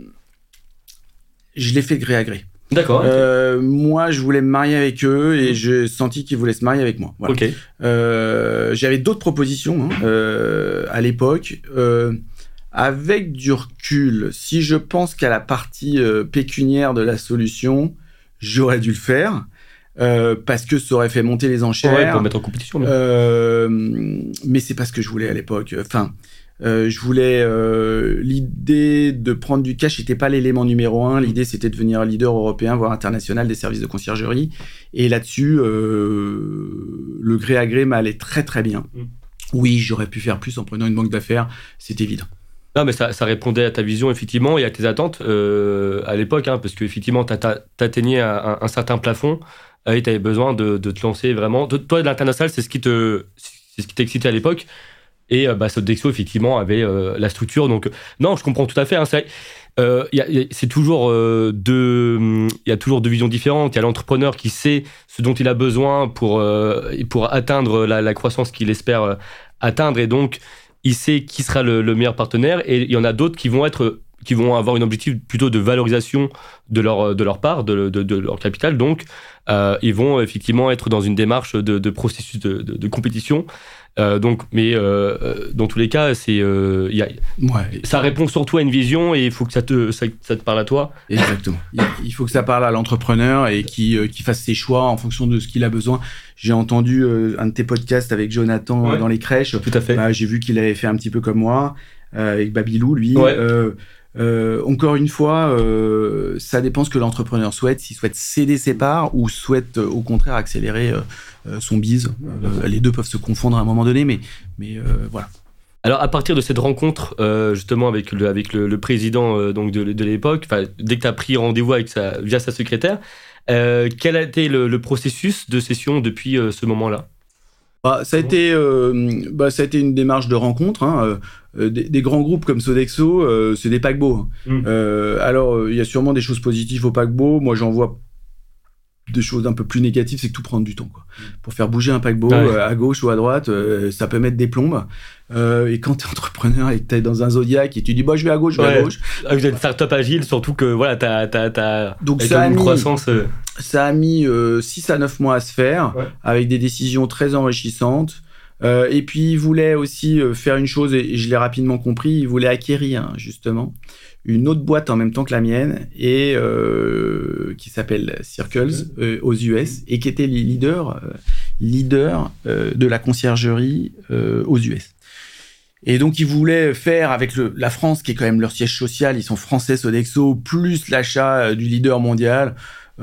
je l'ai fait de gré à gré. D'accord. Euh, okay. Moi, je voulais me marier avec eux et j'ai senti qu'ils voulaient se marier avec moi. Voilà. Okay. Euh, j'avais d'autres propositions hein, euh, à l'époque. Euh, avec du recul, si je pense qu'à la partie euh, pécuniaire de la solution, j'aurais dû le faire. Euh, parce que ça aurait fait monter les enchères. Ouais, pour mettre en compétition. Mais, euh, mais c'est pas ce que je voulais à l'époque. Enfin, Euh, je voulais euh, l'idée de prendre du cash n'était pas l'élément numéro un. L'idée c'était de devenir leader européen voire international des services de conciergerie. Et là-dessus, euh, le gré à gré m'allait très très bien. Mm. Oui, j'aurais pu faire plus en prenant une banque d'affaires, c'est évident. Non, mais ça, ça répondait à ta vision effectivement et à tes attentes euh, à l'époque, hein, parce que effectivement, t'atteignais un, un certain plafond et t'avais besoin de, de te lancer vraiment. Toi, l'international, c'est ce qui te, c'est ce qui t'excitait à l'époque. Et bah, Sodexo, effectivement, avait euh, la structure. Donc, non, je comprends tout à fait. Hein, c'est, euh, y a, y a, c'est toujours euh, deux... Il y a toujours deux visions différentes. Il y a l'entrepreneur qui sait ce dont il a besoin pour, euh, pour atteindre la, la croissance qu'il espère euh, atteindre. Et donc, il sait qui sera le, le meilleur partenaire. Et il y en a d'autres qui vont être... qui vont avoir un objectif plutôt de valorisation de leur, de leur part, de, de, de leur capital. Donc, euh, ils vont effectivement être dans une démarche de, de processus de, de, de compétition. Euh, donc, mais euh, dans tous les cas, c'est, euh, y a, ouais. ça répond surtout à une vision et il faut que ça te, ça, ça te parle à toi. Exactement. Il faut que ça parle à l'entrepreneur et qu'il, euh, qu'il fasse ses choix en fonction de ce qu'il a besoin. J'ai entendu euh, un de tes podcasts avec Jonathan ouais. dans les crèches. Tout à fait. Bah, j'ai vu qu'il avait fait un petit peu comme moi, euh, avec Babylou, lui. Ouais. Euh, Euh, encore une fois, euh, ça dépend ce que l'entrepreneur souhaite, s'il souhaite céder ses parts ou souhaite euh, au contraire accélérer euh, son bise. Euh, les deux peuvent se confondre à un moment donné, mais, mais euh, voilà. Alors à partir de cette rencontre euh, justement avec le, avec le, le président euh, donc de, de l'époque, dès que tu as pris rendez-vous avec sa, via sa secrétaire, euh, quel a été le, le processus de session depuis euh, ce moment-là ? Bah, ça a été, euh, bah, ça a été une démarche de rencontre. Hein. Euh, des, des grands groupes comme Sodexo, euh, c'est des paquebots. Hein. Mmh. Euh, alors, il euh, y a sûrement des choses positives aux paquebots. Moi, j'en vois des choses un peu plus négatives, c'est que tout prend du temps. Quoi. Mmh. Pour faire bouger un paquebot ouais. euh, à gauche ou à droite, euh, ça peut mettre des plombes. Euh, et quand t'es entrepreneur et que t'es dans un Zodiac et tu dis bah je vais à gauche, je vais ouais. à gauche. Vous êtes une start-up agile, surtout que voilà, t'as, t'as, t'as donc ça a une mis, croissance. Euh... Ça a mis euh, six à neuf mois à se faire, ouais. avec des décisions très enrichissantes. Euh, et puis il voulait aussi euh, faire une chose, et je l'ai rapidement compris, il voulait acquérir justement une autre boîte en même temps que la mienne, et euh, qui s'appelle Circles euh, aux U S, et qui était leader, euh, leader euh, de la conciergerie euh, aux U S. Et donc, ils voulaient faire avec le, la France, qui est quand même leur siège social, ils sont français Sodexo, plus l'achat du leader mondial,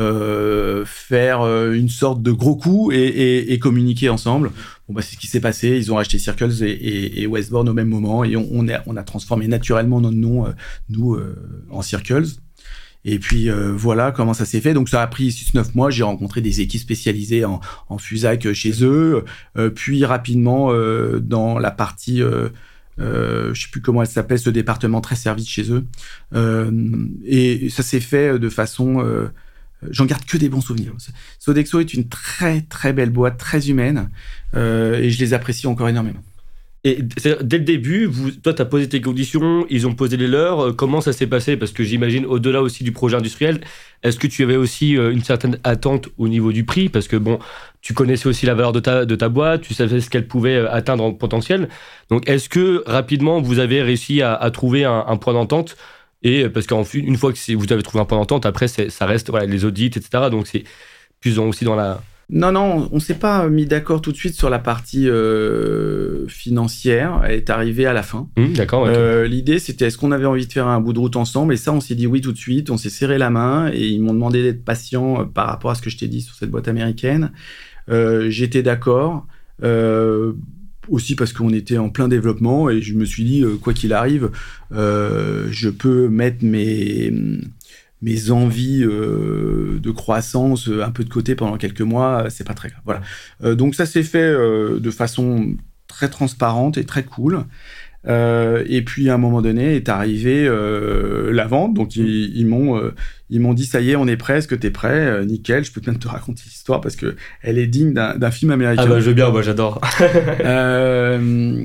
euh, faire euh, une sorte de gros coup et, et, et communiquer ensemble. Bon, bah, c'est ce qui s'est passé. Ils ont acheté Circles et, et, et Westbourne au même moment et on, on, a, on a transformé naturellement notre nom, euh, nous, euh, en Circles. Et puis euh, voilà comment ça s'est fait. Donc ça a pris six neuf mois. J'ai rencontré des équipes spécialisées en, en FUSAC chez eux. Euh, puis rapidement euh, dans la partie, euh, euh, je sais plus comment elle s'appelle, ce département très service chez eux. Euh, et ça s'est fait de façon, euh, j'en garde que des bons souvenirs. Sodexo est une très très belle boîte, très humaine, euh, et je les apprécie encore énormément. Et dès le début, vous, toi, tu as posé tes conditions, ils ont posé les leurs. Comment ça s'est passé? Parce que j'imagine, au-delà aussi du projet industriel, est-ce que tu avais aussi une certaine attente au niveau du prix? Parce que bon, tu connaissais aussi la valeur de ta, de ta boîte, tu savais ce qu'elle pouvait atteindre en potentiel. Donc, est-ce que rapidement, vous avez réussi à, à trouver un, un point d'entente? Et parce qu'une fois que vous avez trouvé un point d'entente, après, ça reste voilà, les audits, et cetera. Donc, c'est plus dans, aussi dans la... Non, non, on ne s'est pas mis d'accord tout de suite sur la partie euh, financière. Elle est arrivée à la fin. Mmh, d'accord. Okay. Euh, l'idée, c'était est-ce qu'on avait envie de faire un bout de route ensemble? Et ça, on s'est dit oui tout de suite. On s'est serré la main et ils m'ont demandé d'être patient par rapport à ce que je t'ai dit sur cette boîte américaine. Euh, j'étais d'accord. Euh, aussi parce qu'on était en plein développement et je me suis dit, euh, quoi qu'il arrive, euh, je peux mettre mes... mes envies euh, de croissance un peu de côté pendant quelques mois, c'est pas très grave. Voilà. Euh, donc ça s'est fait euh, de façon très transparente et très cool. Euh, et puis à un moment donné est arrivée euh, la vente. Donc ils, ils m'ont euh, ils m'ont dit ça y est, on est prêt. Est-ce que t'es prêt? euh, Nickel. Je peux même te raconter l'histoire parce que elle est digne d'un, d'un film américain. Ah bah je veux bien, moi j'adore. euh,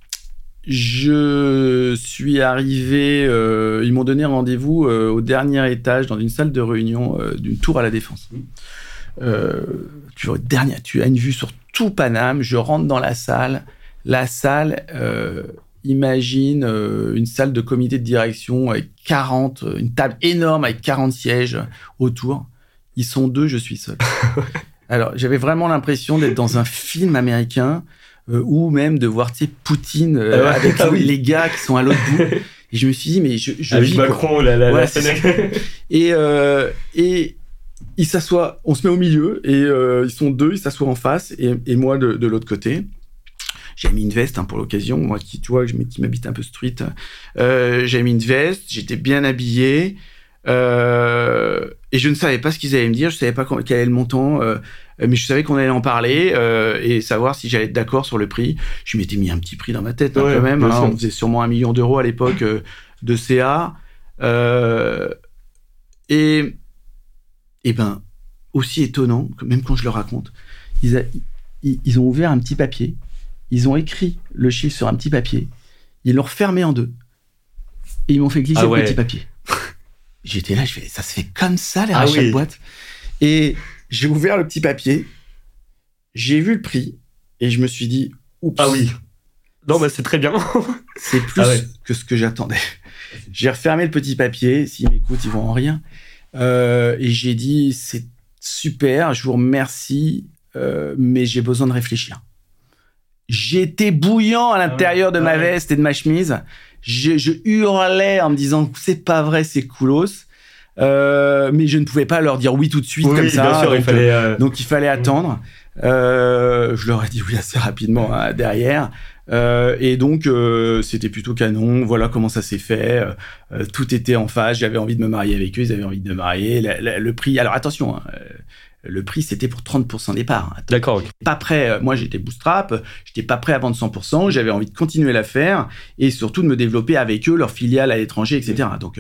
Je suis arrivé, euh, ils m'ont donné rendez-vous euh, au dernier étage dans une salle de réunion euh, d'une tour à la Défense. Euh, tu, vois, dernière, tu as une vue sur tout Paname, je rentre dans la salle. La salle, euh, imagine euh, une salle de comité de direction avec quarante, une table énorme avec quarante sièges autour. Ils sont deux, je suis seul. Alors, j'avais vraiment l'impression d'être dans un film américain. Euh, ou même de voir, tu sais, Poutine euh, ah ouais, avec ah oui. les gars qui sont à l'autre bout. Et je me suis dit, mais je, je avec vis, Macron, la, la, ouais, la scène. Et, euh, et ils s'assoient, on se met au milieu, et euh, ils sont deux, ils s'assoient en face, et, et moi de, de l'autre côté. J'ai mis une veste hein, pour l'occasion, moi qui, tu vois, qui m'habite un peu street. Euh, j'ai mis une veste, j'étais bien habillé, euh, et je ne savais pas ce qu'ils allaient me dire, je ne savais pas quel est le montant, euh, mais je savais qu'on allait en parler euh, et savoir si j'allais être d'accord sur le prix. Je m'étais mis un petit prix dans ma tête hein, ouais, quand même. Hein, on faisait sûrement un million d'euros à l'époque euh, de C A. Euh, et, et ben, aussi étonnant, même quand je le raconte, ils, a, ils, ils ont ouvert un petit papier, ils ont écrit le chiffre sur un petit papier, ils l'ont refermé en deux et ils m'ont fait glisser ah ouais. le petit papier. J'étais là, je fais, ça se fait comme ça, les ah rachats oui. de boîte. Et j'ai ouvert le petit papier, j'ai vu le prix, et je me suis dit, oups. Ah oui. Non, bah c'est très bien. C'est plus ah ouais. que ce que j'attendais. J'ai refermé le petit papier, s'ils m'écoutent, ils vont en rire. Euh, et j'ai dit, c'est super, je vous remercie, euh, mais j'ai besoin de réfléchir. J'étais bouillant à l'intérieur de ma veste et de ma chemise. Je, je hurlais en me disant, c'est pas vrai, c'est coolos. Euh, mais je ne pouvais pas leur dire oui tout de suite oui, comme ça. Bien sûr, donc, il fallait, euh... donc il fallait attendre. Euh, je leur ai dit oui assez rapidement hein, derrière. Euh, et donc euh, c'était plutôt canon. Voilà comment ça s'est fait. Euh, tout était en phase. J'avais envie de me marier avec eux, ils avaient envie de me marier. La, la, le prix. Alors attention. Hein, le prix, c'était pour trente pour cent départ. Attends, d'accord. Okay. Pas prêt. Moi, j'étais bootstrap. J'étais pas prêt à vendre cent pour cent. J'avais envie de continuer l'affaire et surtout de me développer avec eux, leur filiale à l'étranger, et cetera. Donc,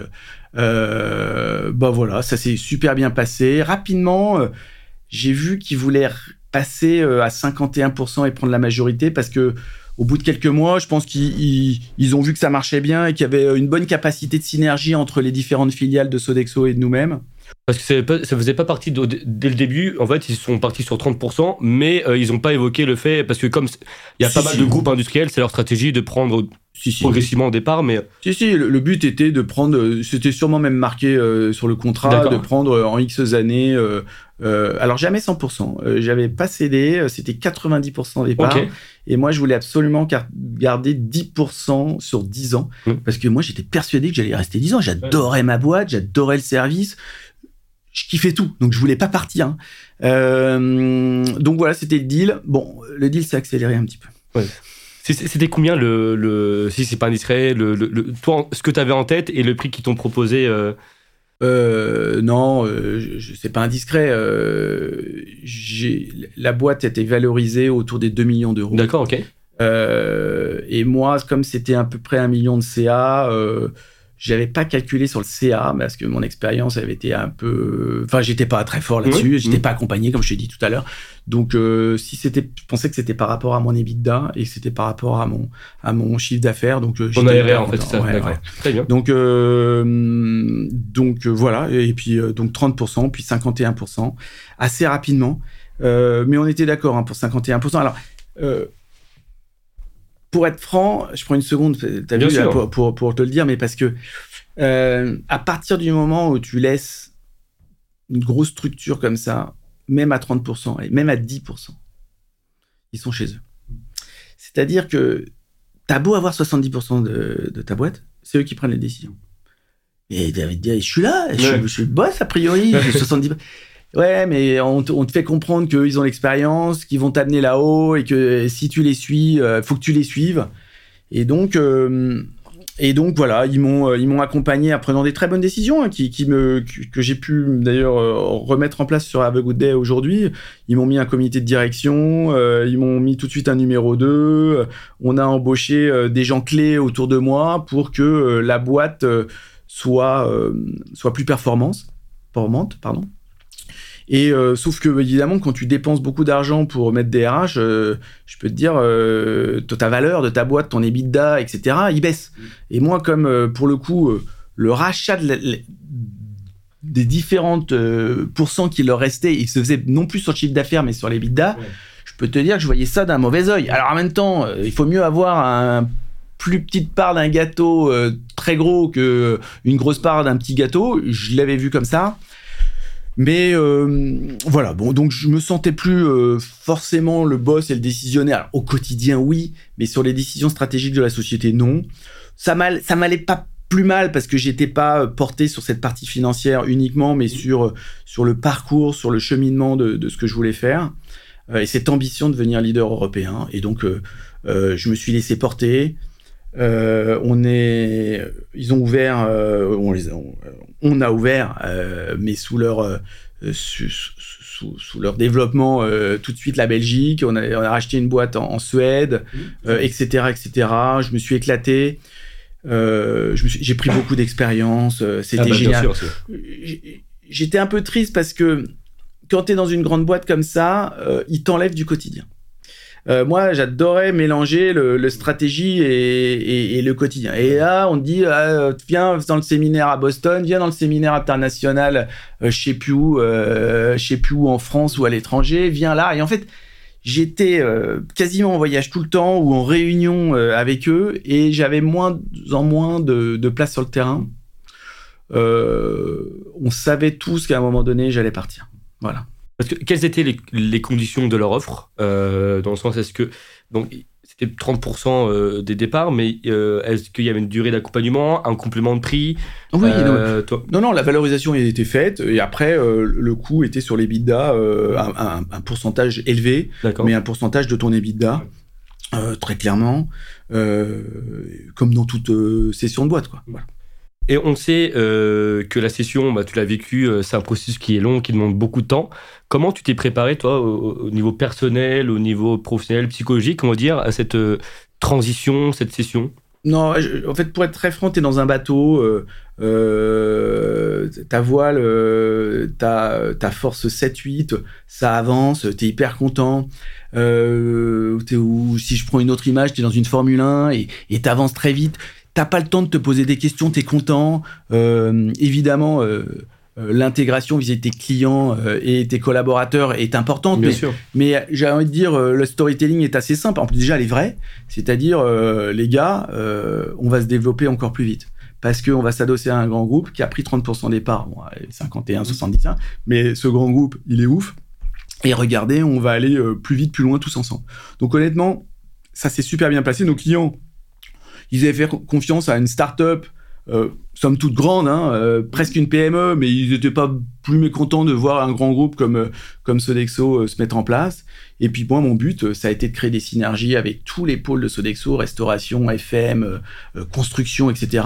euh, bah voilà, ça s'est super bien passé. Rapidement, euh, j'ai vu qu'ils voulaient passer euh, à cinquante et un pour cent et prendre la majorité parce que au bout de quelques mois, je pense qu'ils ils, ils ont vu que ça marchait bien et qu'il y avait une bonne capacité de synergie entre les différentes filiales de Sodexo et de nous-mêmes. Parce que pas, ça faisait pas partie de, dès le début. En fait, ils sont partis sur trente pour cent, mais euh, ils n'ont pas évoqué le fait parce que comme il y a si, pas si, mal de groupes industriels, c'est leur stratégie de prendre si, si, progressivement oui. au départ. Mais si si, le, le but était de prendre, c'était sûrement même marqué euh, sur le contrat, d'accord. de prendre euh, en X années. Euh, euh, alors jamais cent pour cent. Euh, j'avais pas cédé, c'était quatre-vingt-dix pour cent au départ. Okay. Et moi, je voulais absolument garder dix pour cent sur dix ans mmh. parce que moi, j'étais persuadé que j'allais rester dix ans. J'adorais ouais. ma boîte, j'adorais le service. Je kiffais tout, donc je voulais pas partir. Hein. Euh, donc voilà, c'était le deal. Bon, le deal s'est accéléré un petit peu. Ouais. C'était combien le, le si c'est pas indiscret, le, le, le toi ce que tu avais en tête et le prix qu'ils t'ont proposé euh... Euh, non, euh, je, je, c'est pas indiscret. Euh, j'ai, la boîte était valorisée autour des deux millions d'euros. D'accord, ok. Euh, et moi, comme c'était à peu près un million de C A, euh, j'avais pas calculé sur le C A parce que mon expérience avait été un peu, enfin, j'étais pas très fort là-dessus, mmh, j'étais mmh. pas accompagné comme je t'ai dit tout à l'heure. Donc, euh, si c'était, je pensais que c'était par rapport à mon EBITDA et que c'était par rapport à mon à mon chiffre d'affaires. Donc, euh, on a en fait ça. Ouais, d'accord. Ouais. Très bien. Donc, euh, donc euh, voilà. Et puis euh, donc trente pour cent, puis cinquante et un pour cent assez rapidement. Euh, mais on était d'accord hein, pour cinquante et un pour cent. Alors. Euh, Pour être franc, je prends une seconde, t'as vu, là, pour, pour, pour te le dire, mais parce que euh, à partir du moment où tu laisses une grosse structure comme ça, même à trente pour cent et même à dix pour cent, ils sont chez eux. C'est-à-dire que t'as beau avoir soixante-dix pour cent de, de ta boîte, c'est eux qui prennent les décisions. Et David dit, je suis là, je, ouais. je, je suis le boss a priori, soixante-dix pour cent. Ouais, mais on te, on te fait comprendre qu'ils ont l'expérience, qu'ils vont t'amener là-haut et que si tu les suis, euh, faut que tu les suives. Et donc, euh, et donc voilà, ils m'ont, ils m'ont accompagné en prenant des très bonnes décisions hein, qui, qui me, que j'ai pu d'ailleurs euh, remettre en place sur Have a Good Day aujourd'hui. Ils m'ont mis un comité de direction, euh, ils m'ont mis tout de suite un numéro deux. On a embauché euh, des gens clés autour de moi pour que euh, la boîte euh, soit, euh, soit plus performante, performante, pardon. Et euh, sauf que évidemment quand tu dépenses beaucoup d'argent pour mettre des R H, euh, je peux te dire euh, ta valeur de ta boîte, ton EBITDA, et cetera, il baisse. Mmh. Et moi comme euh, pour le coup euh, le rachat de la, la, des différentes euh, pourcents qui leur restaient, il se faisait non plus sur le chiffre d'affaires mais sur l'EBITDA, ouais. Je peux te dire que je voyais ça d'un mauvais œil. Alors en même temps, euh, il faut mieux avoir un plus petite part d'un gâteau euh, très gros que une grosse part d'un petit gâteau. Je l'avais vu comme ça. Mais euh, voilà, bon, donc je me sentais plus euh, forcément le boss et le décisionnaire. Alors, au quotidien, oui, mais sur les décisions stratégiques de la société, non. Ça m'allait, ça m'allait pas plus mal parce que j'étais pas porté sur cette partie financière uniquement, mais sur sur le parcours, sur le cheminement de, de ce que je voulais faire euh, et cette ambition de devenir leader européen. Et donc, euh, euh, je me suis laissé porter. Euh, on est, ils ont ouvert, euh, on, les a, on, on a ouvert, euh, mais sous leur, euh, sous, sous, sous leur développement, euh, tout de suite la Belgique. On a, on a racheté une boîte en, en Suède, mmh. euh, et cetera, et cetera. Je me suis éclaté. Euh, je me suis, j'ai pris beaucoup d'expérience. C'était ah bah, génial. Bien sûr, J'étais un peu triste parce que quand t'es dans une grande boîte comme ça, euh, ils t'enlèvent du quotidien. Euh, moi, j'adorais mélanger le, le stratégie et, et, et le quotidien. Et là, on te dit, ah, viens dans le séminaire à Boston, viens dans le séminaire international, euh, je sais plus où, euh, je sais plus où en France ou à l'étranger, viens là. Et en fait, j'étais euh, quasiment en voyage tout le temps ou en réunion euh, avec eux et j'avais moins en moins de, de place sur le terrain. Euh, on savait tous qu'à un moment donné, j'allais partir. Voilà. Parce que quelles étaient les, les conditions de leur offre euh, dans le sens, est-ce que donc c'était trente pour cent euh, des départs, mais euh, est-ce qu'il y avait une durée d'accompagnement, un complément de prix? Oui, euh, non. Toi... non, non, la valorisation a été faite et après euh, le coût était sur l'EBITDA, euh, un, un, un pourcentage élevé, D'accord. mais un pourcentage de ton EBITDA euh, très clairement, euh, comme dans toute euh, session de boîte, quoi. Voilà. Et on sait euh, que la session, bah, tu l'as vécu, euh, c'est un processus qui est long, qui demande beaucoup de temps. Comment tu t'es préparé, toi, au, au niveau personnel, au niveau professionnel, psychologique, on va dire, à cette euh, transition, cette session? Non, je, en fait, pour être très franc, t'es dans un bateau, euh, euh, ta voile, euh, ta, ta force sept huit, ça avance, t'es hyper content. Euh, t'es, ou si je prends une autre image, t'es dans une Formule un et, et t'avances très vite. T'as pas le temps de te poser des questions, t'es content. Euh, évidemment, euh, euh, l'intégration vis-à-vis de tes clients euh, et tes collaborateurs est importante. Bien mais, sûr. mais j'ai envie de dire, euh, le storytelling est assez simple. En plus, déjà, elle est vraie. C'est-à-dire, euh, les gars, euh, on va se développer encore plus vite. Parce qu'on va s'adosser à un grand groupe qui a pris trente pour cent des parts. Bon, cinquante et un, soixante-dix, hein, mais ce grand groupe, il est ouf. Et regardez, on va aller euh, plus vite, plus loin, tous ensemble. Donc honnêtement, ça s'est super bien passé. Nos clients, ils avaient fait confiance à une start-up, euh, somme toute grande, hein, euh, presque une P M E, mais ils n'étaient pas plus mécontents de voir un grand groupe comme, comme Sodexo euh, se mettre en place. Et puis moi, mon but, ça a été de créer des synergies avec tous les pôles de Sodexo, restauration, F M, euh, construction, et cetera,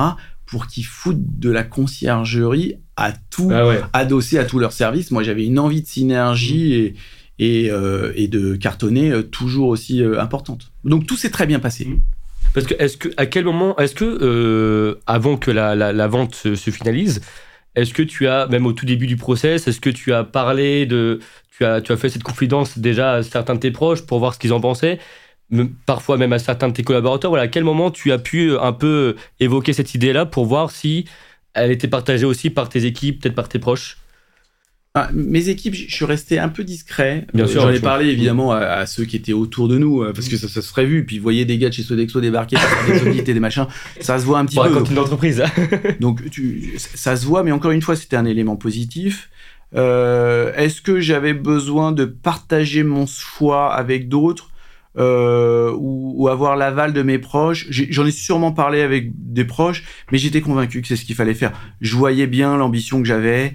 pour qu'ils foutent de la conciergerie à tout, ah ouais. adossé à tous leurs services. Moi, j'avais une envie de synergie mmh. et, et, euh, et de cartonner euh, toujours aussi euh, importante. Donc, tout s'est très bien passé. Mmh. Parce que, est-ce que, à quel moment, est-ce que, euh, avant que la, la, la vente se, se finalise, est-ce que tu as, même au tout début du process, est-ce que tu as parlé de, tu as, tu as fait cette confidence déjà à certains de tes proches pour voir ce qu'ils en pensaient, parfois même à certains de tes collaborateurs, voilà, à quel moment tu as pu un peu évoquer cette idée-là pour voir si elle était partagée aussi par tes équipes, peut-être par tes proches? Ah, mes équipes, je suis resté un peu discret. Bien euh, sûr, j'en ai parlé mmh. évidemment à, à ceux qui étaient autour de nous, euh, parce que ça, ça se serait vu. Puis vous voyez des gars de chez Sodexo débarquer, des audits et des machins, ça se voit un petit pour peu. Raconte une entreprise. Donc tu, ça se voit, mais encore une fois, c'était un élément positif. Euh, est-ce que j'avais besoin de partager mon choix avec d'autres euh, ou, ou avoir l'aval de mes proches? J'ai, J'en ai sûrement parlé avec des proches, mais j'étais convaincu que c'est ce qu'il fallait faire. Je voyais bien l'ambition que j'avais.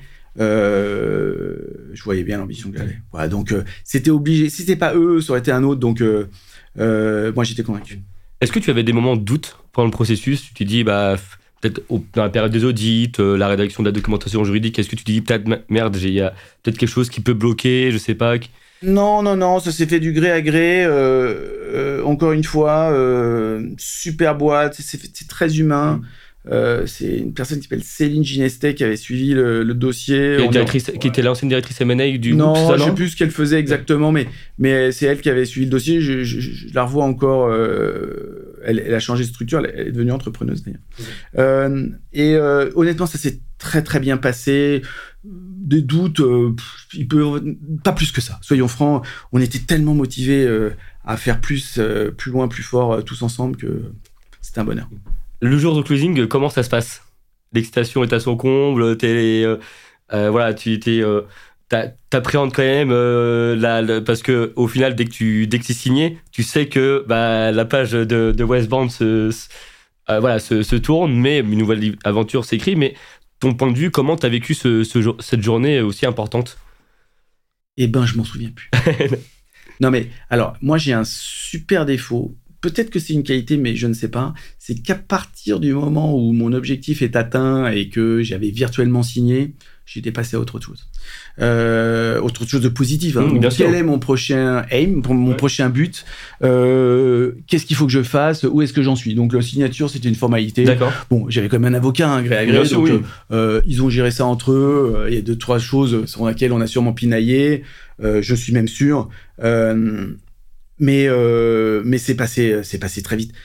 Euh, je voyais bien l'ambition que j'avais. Voilà, donc euh, c'était obligé. Si c'était pas eux, ça aurait été un autre. Donc euh, euh, moi j'étais convaincu. Est-ce que tu avais des moments de doute pendant le processus? Tu t'es dit bah peut-être au, dans la période des audits, euh, la rédaction de la documentation juridique. Est-ce que tu te dis peut-être merde, il y a peut-être quelque chose qui peut bloquer, je sais pas. Non, non, non, ça s'est fait du gré à gré. Euh, euh, encore une fois, euh, super boîte, c'est, c'est très humain. Mmh. Euh, c'est une personne qui s'appelle Céline Ginestet qui avait suivi le, le dossier. Qui, directrice, ouais. qui était l'ancienne directrice M and A du non, groupe, ça, non, je sais plus ce qu'elle faisait exactement, mais, mais c'est elle qui avait suivi le dossier. Je, je, je la revois encore. Euh, elle, elle a changé de structure, elle, elle est devenue entrepreneuse d'ailleurs. Okay. Euh, et euh, honnêtement, ça s'est très très bien passé. Des doutes, euh, il peut pas plus que ça. Soyons francs, on était tellement motivés euh, à faire plus, euh, plus loin, plus fort, euh, tous ensemble que c'était un bonheur. Le jour du closing, comment ça se passe? L'excitation est à son comble, t'es, euh, euh, voilà, tu t'es, euh, t'appréhendes quand même, euh, la, la, parce que au final, dès que tu, dès que c'est signé, tu sais que bah, la page de, de Westbound se, se, euh, voilà, se, se tourne, mais une nouvelle aventure s'écrit. Mais ton point de vue, comment t'as vécu ce, ce, cette journée aussi importante? Eh ben, je m'en souviens plus. Non mais, alors, moi j'ai un super défaut. Peut-être que c'est une qualité, mais je ne sais pas. C'est qu'à partir du moment où mon objectif est atteint et que j'avais virtuellement signé, j'étais passé à autre chose. Euh, autre chose de positif. Hein. Mmh, Donc, quel est mon prochain aim, mon ouais. prochain but euh, Qu'est-ce qu'il faut que je fasse? Où est-ce que j'en suis? Donc, la signature, c'était une formalité. D'accord. Bon, j'avais quand même un avocat, un gré à gré. Donc, oui. euh, ils ont géré ça entre eux. Il y a deux, trois choses sur lesquelles on a sûrement pinaillé. Euh, je suis même sûr. Euh, Mais, euh, mais c'est passé, c'est passé très vite.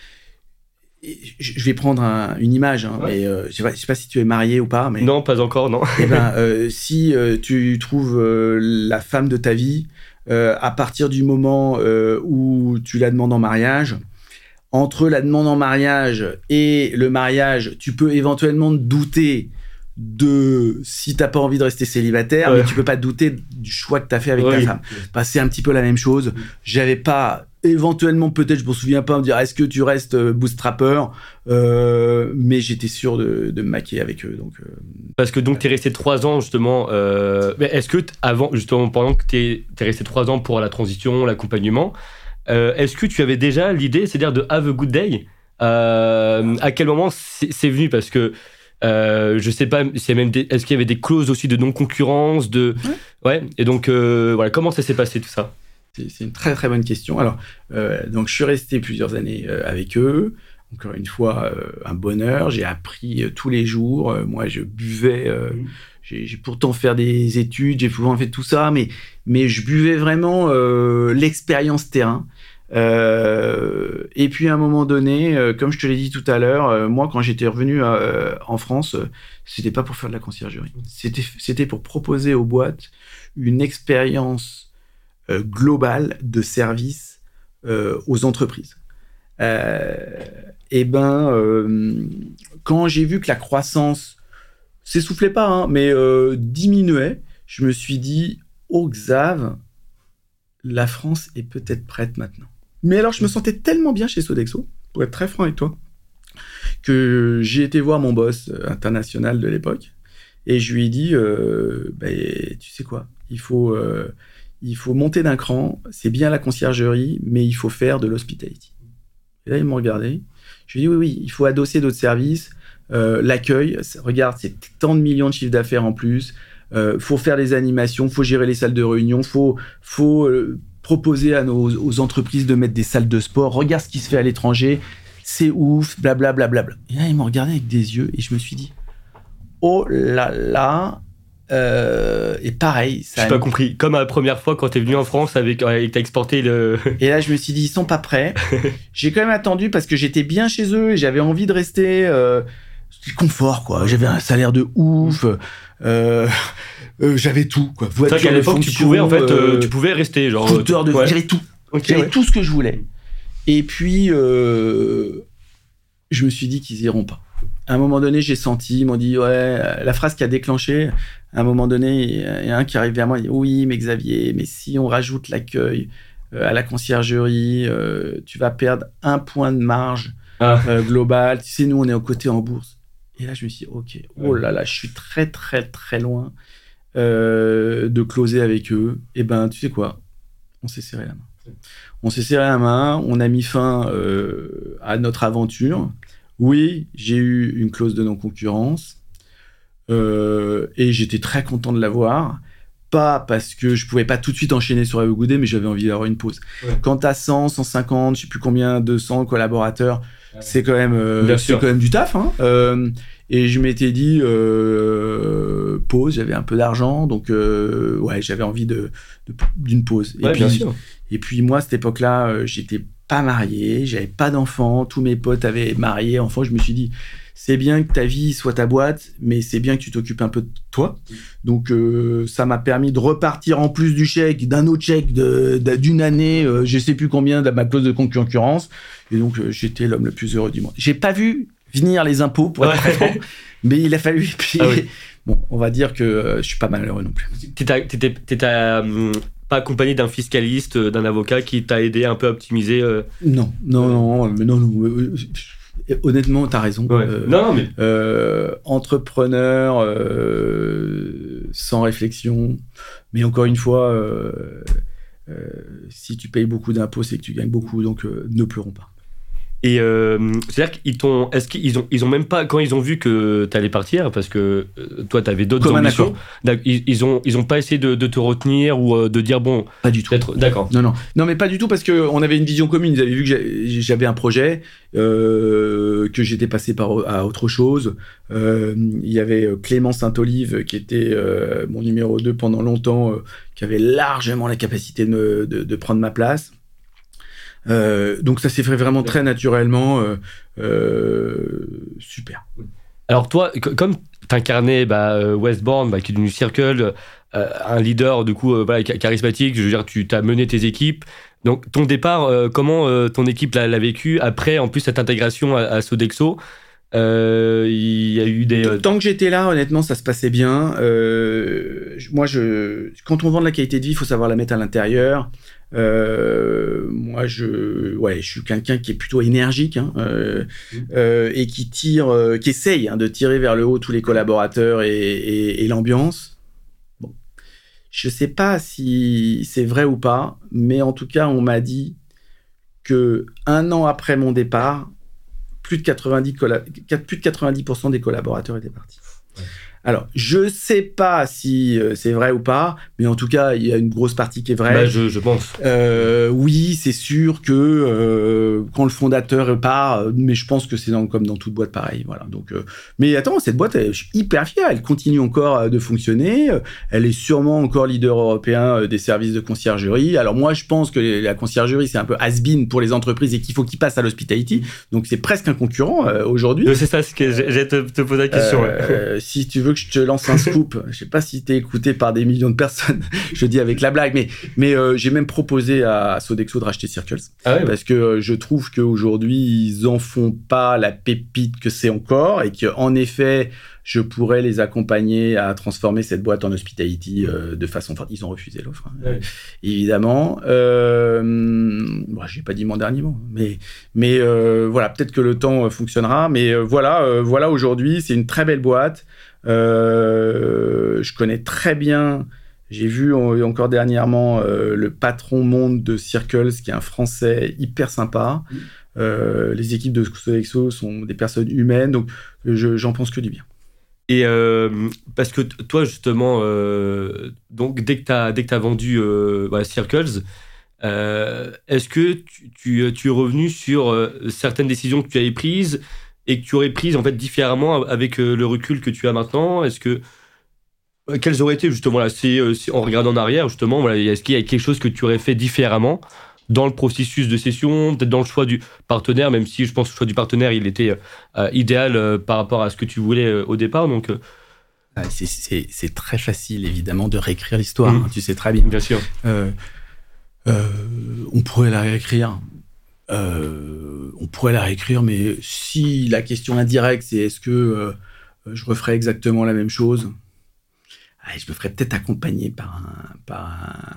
Je vais prendre un, une image, hein, ouais. mais euh, je sais pas, je sais pas si tu es marié ou pas. Mais non, pas encore, non. Eh ben, euh, si euh, tu trouves euh, la femme de ta vie euh, à partir du moment euh, où tu la demandes en mariage, entre la demande en mariage et le mariage, tu peux éventuellement douter de si t'as pas envie de rester célibataire, ouais. mais tu peux pas douter du choix que t'as fait avec oui. ta femme. Bah, c'est un petit peu la même chose. J'avais pas, éventuellement, peut-être, je me souviens pas, me dire est-ce que tu restes bootstrapper, euh, mais j'étais sûr de, de me maquer avec eux. Donc, euh... Parce que donc t'es resté trois ans justement. Euh... Mais est-ce que avant, justement, pendant que t'es, t'es resté trois ans pour la transition, l'accompagnement, euh, est-ce que tu avais déjà l'idée, c'est-à-dire de Have a Good Day? euh, À quel moment c'est, c'est venu? Parce que Euh, je sais pas, c'est même des, est-ce qu'il y avait des clauses aussi de non-concurrence de... ouais. ouais. Et donc, euh, voilà, comment ça s'est passé tout ça? c'est, c'est une très très bonne question. Alors, euh, donc je suis resté plusieurs années euh, avec eux. Encore une fois, euh, un bonheur. J'ai appris euh, tous les jours. Euh, moi, je buvais. Euh, mmh. j'ai, j'ai pourtant fait des études. J'ai pourtant fait tout ça, mais mais je buvais vraiment euh, l'expérience terrain. Euh, et puis à un moment donné, euh, comme je te l'ai dit tout à l'heure, euh, moi quand j'étais revenu euh, en France, euh, c'était pas pour faire de la conciergerie, c'était c'était pour proposer aux boîtes une expérience euh, globale de service euh, aux entreprises. Euh, et ben, euh, quand j'ai vu que la croissance s'essoufflait pas, hein, mais euh, diminuait, je me suis dit, oh Xav, la France est peut-être prête maintenant. Mais alors, je me sentais tellement bien chez Sodexo, pour être très franc avec toi, que j'ai été voir mon boss international de l'époque et je lui ai dit, euh, bah, tu sais quoi, il faut, euh, il faut monter d'un cran, c'est bien la conciergerie, mais il faut faire de l'hospitality. Et là, il m'a regardé. Je lui ai dit, oui, oui, il faut adosser d'autres services. Euh, l'accueil, regarde, c'est tant de millions de chiffres d'affaires en plus. Euh, faut faire des animations, faut gérer les salles de réunion, faut, faut euh, proposer à nos aux entreprises de mettre des salles de sport. Regarde ce qui se fait à l'étranger, c'est ouf, blablabla. Bla, bla, bla. Et là, ils m'ont regardé avec des yeux et je me suis dit, oh là là. Euh, et pareil, ça. J'ai pas compris. Comme la première fois quand t'es venu en France avec, avec t'as exporté le. Et là, je me suis dit, ils sont pas prêts. J'ai quand même attendu parce que j'étais bien chez eux et j'avais envie de rester. Euh, c'était confort, quoi. J'avais un salaire de ouf. Euh, euh, j'avais tout, quoi. Voiture, c'est vrai qu'à l'époque, tu pouvais en fait, euh, tu pouvais rester, genre. Scooter de. Ouais. J'avais tout. Okay, j'avais ouais. tout ce que je voulais. Et puis, euh, je me suis dit qu'ils iront pas. À un moment donné, j'ai senti, ils m'ont dit, ouais, la phrase qui a déclenché, à un moment donné, il y a un qui arrive vers moi, il dit, oui, mais Xavier, mais si on rajoute l'accueil euh, à la conciergerie, euh, tu vas perdre un point de marge ah. euh, global. Tu sais, nous, on est au côté en bourse. Et là, je me suis dit, ok, oh là là, je suis très, très, très loin euh, de closer avec eux. Et ben, tu sais quoi, on s'est serré la main. On s'est serré la main, on a mis fin euh, à notre aventure. Oui, j'ai eu une clause de non-concurrence euh, et j'étais très content de l'avoir. Pas parce que je pouvais pas tout de suite enchaîner sur Have a Good Day, mais j'avais envie d'avoir une pause. Ouais. Quand t'as cent, cent cinquante, je sais plus combien, deux cents collaborateurs, ouais. c'est quand même, euh, c'est quand même du taf. Hein. Euh, et je m'étais dit euh, pause, j'avais un peu d'argent, donc euh, ouais, j'avais envie de, de d'une pause. Et ouais, puis, bien sûr. Et puis moi, à cette époque-là, euh, j'étais pas marié, j'avais pas d'enfants, tous mes potes avaient marié, enfants. Je me suis dit, c'est bien que ta vie soit ta boîte, mais c'est bien que tu t'occupes un peu de toi. Donc euh, ça m'a permis de repartir en plus du chèque, d'un autre chèque de, de, d'une année, euh, je sais plus combien, de ma clause de concurrence. Et donc euh, j'étais l'homme le plus heureux du monde. J'ai pas vu venir les impôts, pour être très franc, mais il a fallu. Puis, ah oui. Bon, on va dire que euh, je suis pas malheureux non plus. T'étais, t'étais, t'étais euh, pas accompagné d'un fiscaliste, d'un avocat qui t'a aidé un peu à optimiser euh... Non, non, non, mais non, non. Euh, honnêtement, t'as raison. Ouais. Euh, non, mais euh, entrepreneur euh, sans réflexion, mais encore une fois, euh, euh, si tu payes beaucoup d'impôts, c'est que tu gagnes beaucoup, donc euh, ne pleurons pas. Et euh, c'est-à-dire qu'ils t'ont, est-ce qu'ils ont, ils ont même pas, quand ils ont vu que t'allais partir, parce que euh, toi t'avais d'autres Comme ambitions, ils, ils ont, ils ont pas essayé de, de te retenir ou euh, de dire bon. Pas du tout. D'accord. Non, non, non, mais pas du tout parce que on avait une vision commune. Ils avaient vu que j'avais un projet, euh, que j'étais passé par à autre chose. Euh, il y avait Clément Saint-Olive qui était euh, mon numéro deux pendant longtemps, euh, qui avait largement la capacité de, me, de, de prendre ma place. Euh, donc ça s'est fait vraiment très naturellement, euh, euh, super. Alors toi, c- comme t'incarnais bah, Westbourne, bah, qui est devenu Circle, euh, un leader du coup euh, voilà, charismatique, je veux dire, tu t'as mené tes équipes. Donc ton départ, euh, comment euh, ton équipe l'a, l'a vécu après, en plus cette intégration à, à Sodexo? Euh, il y a eu des. Euh... Tant que j'étais là, honnêtement, ça se passait bien. Euh, moi, je, quand on vend de la qualité de vie, il faut savoir la mettre à l'intérieur. Euh, moi, je, ouais, je suis quelqu'un qui est plutôt énergique hein, euh, mmh. euh, et qui tire, euh, qui essaye hein, de tirer vers le haut tous les collaborateurs et, et, et l'ambiance. Bon, je sais pas si c'est vrai ou pas, mais en tout cas, on m'a dit que un an après mon départ, plus de quatre-vingt-dix, colla- plus de quatre-vingt-dix pour cent des collaborateurs étaient partis. Ouais. Alors, je sais pas si euh, c'est vrai ou pas, mais en tout cas, il y a une grosse partie qui est vraie. Bah, je, je pense. Euh, oui, c'est sûr que euh, quand le fondateur part, mais je pense que c'est dans, comme dans toute boîte pareil. Voilà. Donc, euh, mais attends, cette boîte, je suis hyper fier. Elle continue encore de fonctionner. Elle est sûrement encore leader européen des services de conciergerie. Alors moi, je pense que la conciergerie, c'est un peu has-been pour les entreprises et qu'il faut qu'ils passent à l'hospitality. Donc, c'est presque un concurrent euh, aujourd'hui. C'est ça, ce que j'ai te, te posé la question. Euh, ouais. Si tu veux que je te lance un scoop, je sais pas si t'es écouté par des millions de personnes, je dis avec la blague, mais, mais euh, j'ai même proposé à Sodexo de racheter Circles. Ah ouais, parce que euh, je trouve qu'aujourd'hui, ils en font pas la pépite que c'est encore et qu'en effet, je pourrais les accompagner à transformer cette boîte en hospitality euh, de façon forte. Ils ont refusé l'offre, hein, ouais. évidemment. Euh, bon, j'ai pas dit mon dernier mot, mais, mais euh, voilà, peut-être que le temps fonctionnera, mais euh, voilà, euh, voilà aujourd'hui, c'est une très belle boîte. Euh, je connais très bien J'ai vu encore dernièrement euh, le patron monde de Circles, qui est un Français hyper sympa. Mmh. Euh, les équipes de Sodexo sont des personnes humaines, donc je, j'en pense que du bien. Et euh, parce que t- toi, justement, euh, donc dès que tu as dès que t'as vendu euh, bah, Circles, euh, est-ce que tu, tu, tu es revenu sur euh, certaines décisions que tu avais prises et que tu aurais prises en fait différemment avec euh, le recul que tu as maintenant? Est-ce que Quelles auraient été justement là, c'est, euh, c'est, en regardant en arrière justement, voilà, est-ce qu'il y a quelque chose que tu aurais fait différemment dans le processus de cession, peut-être dans le choix du partenaire, même si je pense que le choix du partenaire il était euh, idéal euh, par rapport à ce que tu voulais euh, au départ, donc. Euh... C'est, c'est, c'est très facile évidemment de réécrire l'histoire, mmh. hein, tu sais très bien. Bien sûr. Euh, euh, on pourrait la réécrire. Euh, on pourrait la réécrire, mais si la question indirecte c'est est-ce que euh, je referais exactement la même chose? Je me ferais peut-être accompagner par un, par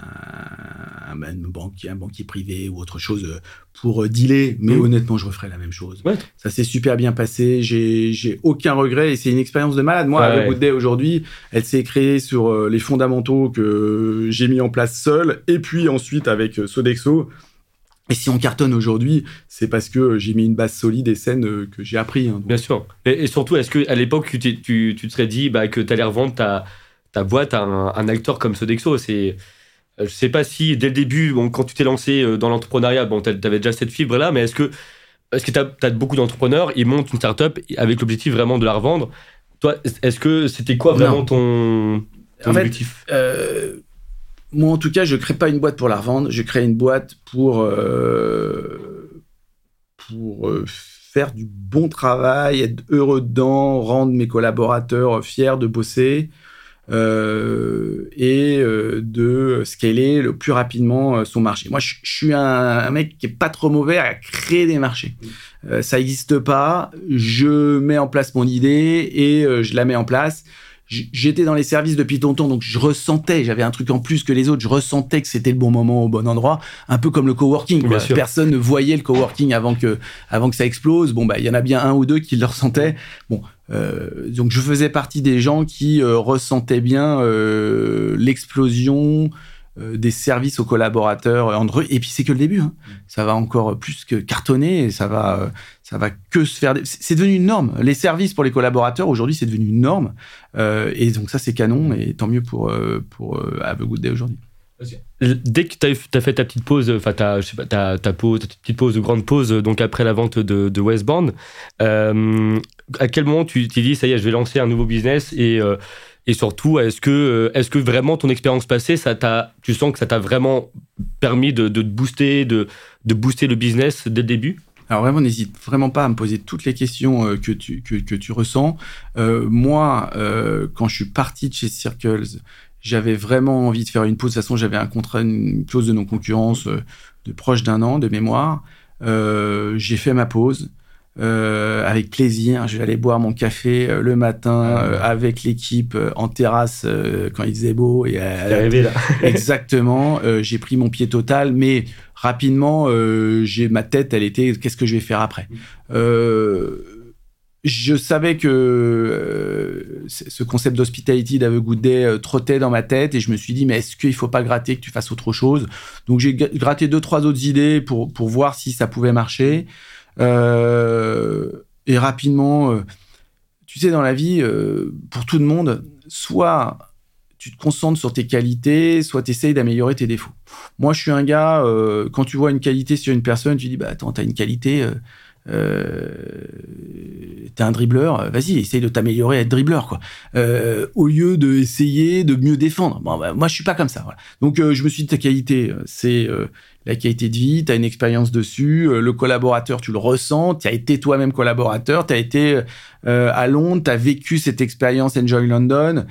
un, un, banquier, un banquier privé ou autre chose pour dealer, mais mmh. honnêtement, je referais la même chose. Ouais. Ça s'est super bien passé, j'ai, j'ai aucun regret et c'est une expérience de malade. Moi, ouais. Avec Good Day aujourd'hui, elle s'est créée sur les fondamentaux que j'ai mis en place seul et puis ensuite avec Sodexo. Et si on cartonne aujourd'hui, c'est parce que j'ai mis une base solide et saine que j'ai appris. Hein, bien sûr. Et, et surtout, est-ce qu'à l'époque, tu, tu, tu te serais dit bah, que tu allais revendre ta... ta boîte à un, un acteur comme Sodexo? C'est, je sais pas si dès le début, bon, quand tu t'es lancé dans l'entrepreneuriat, bon, t'avais déjà cette fibre là, mais est-ce que, est-ce que t'as, t'as beaucoup d'entrepreneurs, ils montent une start-up avec l'objectif vraiment de la revendre. Toi, est-ce que c'était quoi vraiment non. ton, ton en objectif? fait, euh, moi, en tout cas, je crée pas une boîte pour la revendre. Je crée une boîte pour euh, pour euh, faire du bon travail, être heureux dedans, rendre mes collaborateurs fiers de bosser. Euh, et euh, de scaler le plus rapidement euh, son marché. Moi, je, je suis un, un mec qui est pas trop mauvais à créer des marchés. Euh, ça n'existe pas. Je mets en place mon idée et euh, je la mets en place. J'étais dans les services depuis longtemps, donc je ressentais, j'avais un truc en plus que les autres, je ressentais que c'était le bon moment au bon endroit, un peu comme le coworking. Quoi. Personne ne voyait le coworking avant que, avant que ça explose. Bon, bah, il y en a bien un ou deux qui le ressentaient. Bon, euh, donc je faisais partie des gens qui euh, ressentaient bien euh, l'explosion euh, des services aux collaborateurs Android. Et puis c'est que le début, hein. Ça va encore plus que cartonner, et ça va, euh, ça va que se faire. C'est devenu une norme. Les services pour les collaborateurs aujourd'hui, c'est devenu une norme. Euh, et donc ça, c'est canon, et tant mieux pour euh, pour euh, Have a Good Day aujourd'hui. Dès que tu as fait ta petite pause, enfin ta, je sais pas, ta, ta pause, ta petite pause, grande pause, donc après la vente de, de Westbound, euh, à quel moment tu t'es dit ça y est, je vais lancer un nouveau business et euh, et surtout, est-ce que est-ce que vraiment ton expérience passée, ça t'a, tu sens que ça t'a vraiment permis de, de te booster, de de booster le business dès le début? Alors vraiment, n'hésite vraiment pas à me poser toutes les questions euh, que tu que que tu ressens. Euh, moi, euh, quand je suis parti de chez Circles, j'avais vraiment envie de faire une pause. De toute façon, j'avais un contrat, une clause de non-concurrence euh, de proche d'un an de mémoire. Euh, j'ai fait ma pause euh, avec plaisir. Je vais aller boire mon café euh, le matin euh, avec l'équipe euh, en terrasse euh, quand il faisait beau. Et, euh, T'es arrivé là. Exactement. Euh, j'ai pris mon pied total, mais rapidement, euh, j'ai ma tête. Elle était qu'est-ce que je vais faire après. Euh, Je savais que euh, ce concept d'hospitality d'Have a Good Day euh, trottait dans ma tête et je me suis dit mais est-ce qu'il faut pas gratter, que tu fasses autre chose? Donc j'ai gratté deux trois autres idées pour pour voir si ça pouvait marcher euh, et rapidement euh, tu sais dans la vie euh, pour tout le monde soit tu te concentres sur tes qualités, soit tu essayes d'améliorer tes défauts. Moi je suis un gars euh, quand tu vois une qualité sur une personne tu dis bah attends t'as une qualité euh, Euh, t'es un dribbleur, vas-y, essaye de t'améliorer à être dribbleur, quoi. Euh, au lieu de essayer de mieux défendre. Bon, bah, moi, je suis pas comme ça. Voilà. Donc, euh, je me suis dit, ta qualité, c'est euh, la qualité de vie, t'as une expérience dessus, euh, le collaborateur, tu le ressens, t'as été toi-même collaborateur, t'as été euh, à Londres, t'as vécu cette expérience Enjoy London.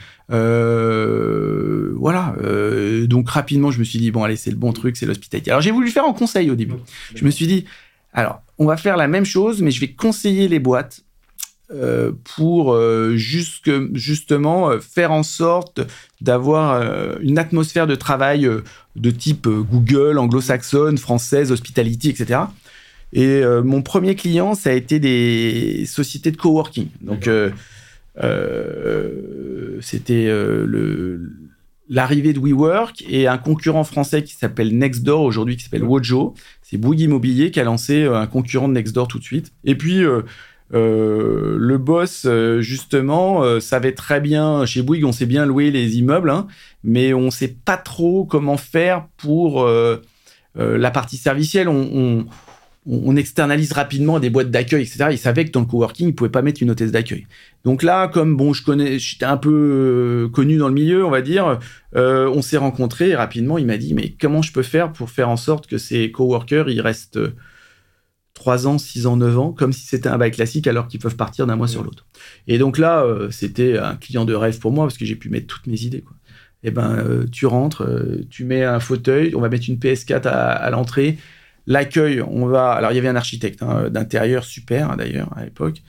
Euh, voilà. Euh, donc, rapidement, je me suis dit, bon, allez, c'est le bon truc, c'est l'hospitality. Alors, j'ai voulu le faire en conseil au début. Je me suis dit, alors, on va faire la même chose, mais je vais conseiller les boîtes euh, pour euh, jusque, justement euh, faire en sorte d'avoir euh, une atmosphère de travail euh, de type euh, Google, anglo-saxonne, française, hospitality, et cetera. Et euh, mon premier client, ça a été des sociétés de coworking. Donc, euh, euh, c'était euh, le... l'arrivée de WeWork et un concurrent français qui s'appelle Nextdoor aujourd'hui, qui s'appelle Wojo. C'est Bouygues Immobilier qui a lancé un concurrent de Nextdoor tout de suite. Et puis, euh, euh, le boss, euh, justement, euh, savait très bien, chez Bouygues, on sait bien louer les immeubles, hein, mais on ne sait pas trop comment faire pour euh, euh, la partie servicielle. On, on, on externalise rapidement des boîtes d'accueil, et cetera. Il savait que dans le coworking, il ne pouvait pas mettre une hôtesse d'accueil. Donc là, comme bon, je connais, j'étais un peu euh, connu dans le milieu, on va dire, euh, on s'est rencontrés et rapidement, il m'a dit, mais comment je peux faire pour faire en sorte que ces coworkers, ils restent euh, trois ans, six ans, neuf ans, comme si c'était un bail classique, alors qu'ils peuvent partir d'un mois sur l'autre. Et donc là, euh, c'était un client de rêve pour moi, parce que j'ai pu mettre toutes mes idées, quoi. Et ben, euh, tu rentres, euh, tu mets un fauteuil, on va mettre une P S quatre à, à l'entrée. L'accueil, on va... Alors, il y avait un architecte hein, d'intérieur, super, hein, d'ailleurs, à l'époque.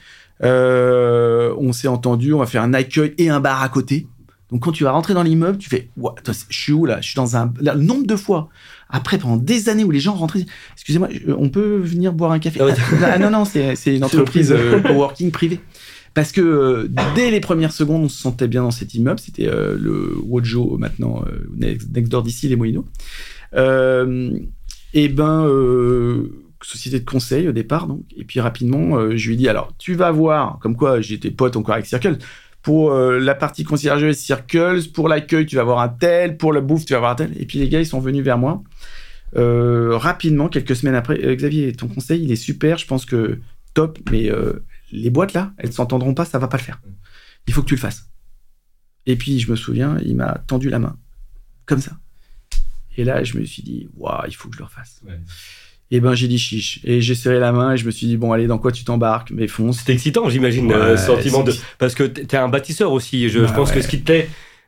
Euh, on s'est entendu, on va faire un accueil et un bar à côté. Donc, quand tu vas rentrer dans l'immeuble, tu fais ouais, « Je suis où, là ? Je suis dans un... » Là, le nombre de fois, après, pendant des années où les gens rentraient, « Excusez-moi, on peut venir boire un café ?» Ah non, non, c'est, c'est une entreprise euh, coworking privée. Parce que euh, dès les premières secondes, on se sentait bien dans cet immeuble. C'était euh, le Wojo, maintenant, euh, Nextdoor d'ici, les Moulineaux. Euh... Et ben, euh, société de conseil au départ, donc. Et puis rapidement, euh, je lui ai dit, alors, tu vas voir, comme quoi j'étais pote encore avec Circles, pour euh, la partie conciergerie Circles, pour l'accueil, tu vas voir un tel, pour la bouffe, tu vas voir un tel. Et puis les gars, ils sont venus vers moi. Euh, rapidement, quelques semaines après, euh, Xavier, ton conseil, il est super, je pense que top, mais euh, les boîtes là, elles ne s'entendront pas, ça va pas le faire. Il faut que tu le fasses. Et puis, je me souviens, il m'a tendu la main, comme ça. Et là, je me suis dit, waouh, il faut que je le refasse. Ouais. Et ben, j'ai dit chiche. Et j'ai serré la main et je me suis dit, bon, allez, dans quoi tu t'embarques ? Mais fonce. C'était excitant, j'imagine, ouais, euh, ce sentiment de. Parce que t'es un bâtisseur aussi. Je, bah, je pense ouais. que ce qui te plaît,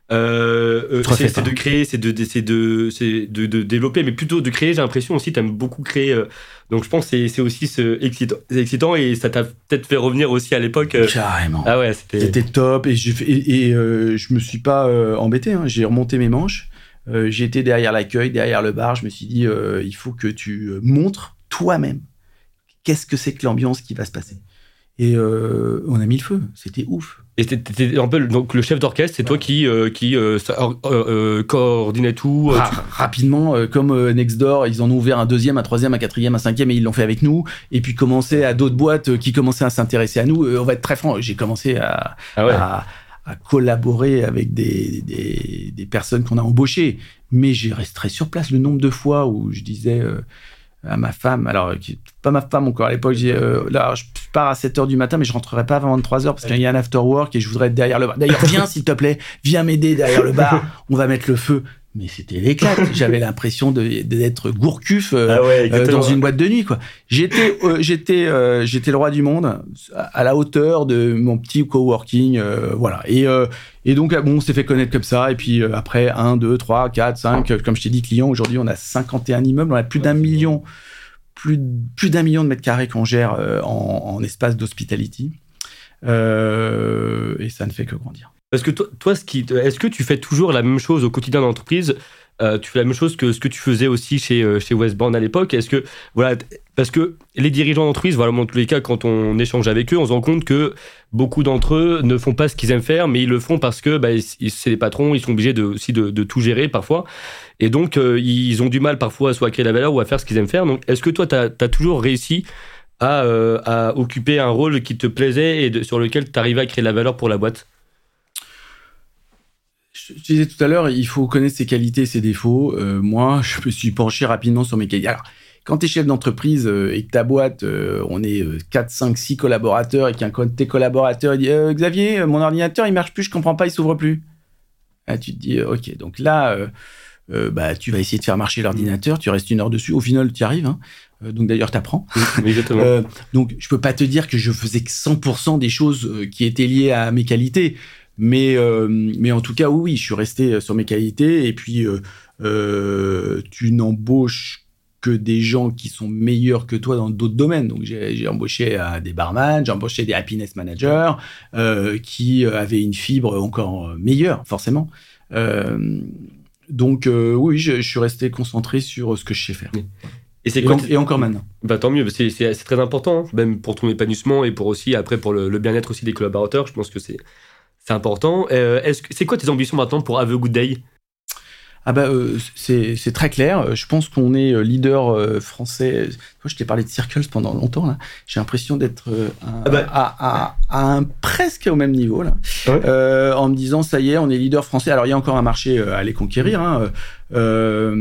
euh, c'est, c'est de créer, c'est de, c'est de, c'est de, de développer, mais plutôt de créer. J'ai l'impression aussi, t'aimes beaucoup créer. Euh, donc, je pense que c'est, c'est aussi ce excitant, c'est excitant et ça t'a peut-être fait revenir aussi à l'époque. Euh... Carrément. Ah ouais, c'était. C'était top et, j'ai fait, et, et euh, je me suis pas euh, embêté. Hein. J'ai remonté mes manches. Euh, j'étais derrière l'accueil, derrière le bar. Je me suis dit, euh, il faut que tu montres toi-même qu'est-ce que c'est que l'ambiance qui va se passer. Et euh, on a mis le feu. C'était ouf. Et c'était un peu donc le chef d'orchestre, c'est ouais. toi qui euh, qui euh, euh, euh, coordinait tout. Euh, Ra- tu... Rapidement, euh, comme euh, Nextdoor, ils en ont ouvert un deuxième, un troisième, un quatrième, un cinquième, et ils l'ont fait avec nous. Et puis commencer à d'autres boîtes euh, qui commençaient à s'intéresser à nous. Euh, on va être très franc. J'ai commencé à, ah ouais. à à collaborer avec des, des, des personnes qu'on a embauchées. Mais j'ai resté sur place le nombre de fois où je disais euh, à ma femme, alors qui, pas ma femme encore à l'époque, je disais, euh, là, je pars à sept heures du matin, mais je rentrerai pas avant vingt-trois heures parce qu'il y a un after work et je voudrais être derrière le bar. D'ailleurs, viens s'il te plaît, viens m'aider derrière le bar, on va mettre le feu. Mais c'était l'éclat. J'avais l'impression de, d'être Gourcuff euh, ah ouais, euh, dans une boîte de nuit, quoi. J'étais, euh, j'étais, euh, j'étais le roi du monde à la hauteur de mon petit coworking, euh, voilà. Et, euh, et donc, bon, on s'est fait connaître comme ça. Et puis euh, après, un, deux, trois, quatre, cinq, comme je t'ai dit, clients. Aujourd'hui, on a cinquante et un immeubles. On a plus d'un million, plus, plus d'un million de mètres carrés qu'on gère euh, en, en espace d'hospitality. Euh, et ça ne fait que grandir. Parce que toi, toi ce qui, est-ce que tu fais toujours la même chose au quotidien de l'entreprise ? euh, Tu fais la même chose que ce que tu faisais aussi chez, chez Westbourne à l'époque ? Est-ce que, voilà, parce que les dirigeants d'entreprise, voilà, dans tous les cas, quand on échange avec eux, on se rend compte que beaucoup d'entre eux ne font pas ce qu'ils aiment faire, mais ils le font parce que bah, c'est les patrons, ils sont obligés de, aussi de, de tout gérer parfois. Et donc, euh, ils ont du mal parfois soit à créer la valeur ou à faire ce qu'ils aiment faire. Donc, est-ce que toi, tu as toujours réussi à, euh, à occuper un rôle qui te plaisait et de, sur lequel tu arrivais à créer la valeur pour la boîte ? Je disais tout à l'heure, il faut connaître ses qualités et ses défauts. Euh, moi, je me suis penché rapidement sur mes qualités. Alors, quand tu es chef d'entreprise euh, et que ta boîte, euh, on est euh, quatre, cinq, six collaborateurs et qu'un de tes collaborateurs dit euh, « Xavier, mon ordinateur, il marche plus, je comprends pas, il s'ouvre plus. » Ah, tu te dis euh, « Ok, donc là, euh, euh, bah, tu vas essayer de faire marcher l'ordinateur, tu restes une heure dessus. Au final, tu y arrives. Hein. Euh, donc d'ailleurs, tu apprends. Exactement. euh, donc, je peux pas te dire que je faisais que cent pour cent des choses euh, qui étaient liées à mes qualités. Mais, euh, mais en tout cas, oui, oui, je suis resté sur mes qualités. Et puis, euh, euh, tu n'embauches que des gens qui sont meilleurs que toi dans d'autres domaines. Donc, j'ai, j'ai embauché euh, des barman, j'ai embauché des happiness managers euh, qui avaient une fibre encore meilleure, forcément. Euh, donc, euh, oui, je, je suis resté concentré sur ce que je sais faire. Et, c'est et, quoi, en, et encore maintenant. Bah, tant mieux, c'est, c'est, c'est très important, hein, même pour ton épanouissement et pour aussi, après, pour le, le bien-être aussi des collaborateurs. Je pense que c'est... C'est important. Euh, est-ce que, c'est quoi tes ambitions maintenant pour Have a Good Day ? Ah bah, euh, c'est, c'est très clair. Je pense qu'on est leader euh, français. Moi, je t'ai parlé de Circles pendant longtemps. Là. J'ai l'impression d'être euh, un, ah bah. à, à, à un presque au même niveau. Là. Ouais. Euh, en me disant, ça y est, on est leader français. Alors, il y a encore un marché à aller conquérir. Hein. Euh,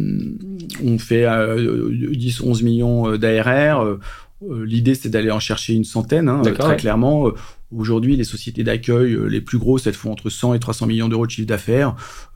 on fait euh, dix onze millions d'A R R. Euh, l'idée, c'est d'aller en chercher une centaine, hein, très ouais. clairement. Aujourd'hui, les sociétés d'accueil, les plus grosses, elles font entre cent et trois cents millions d'euros de chiffre d'affaires.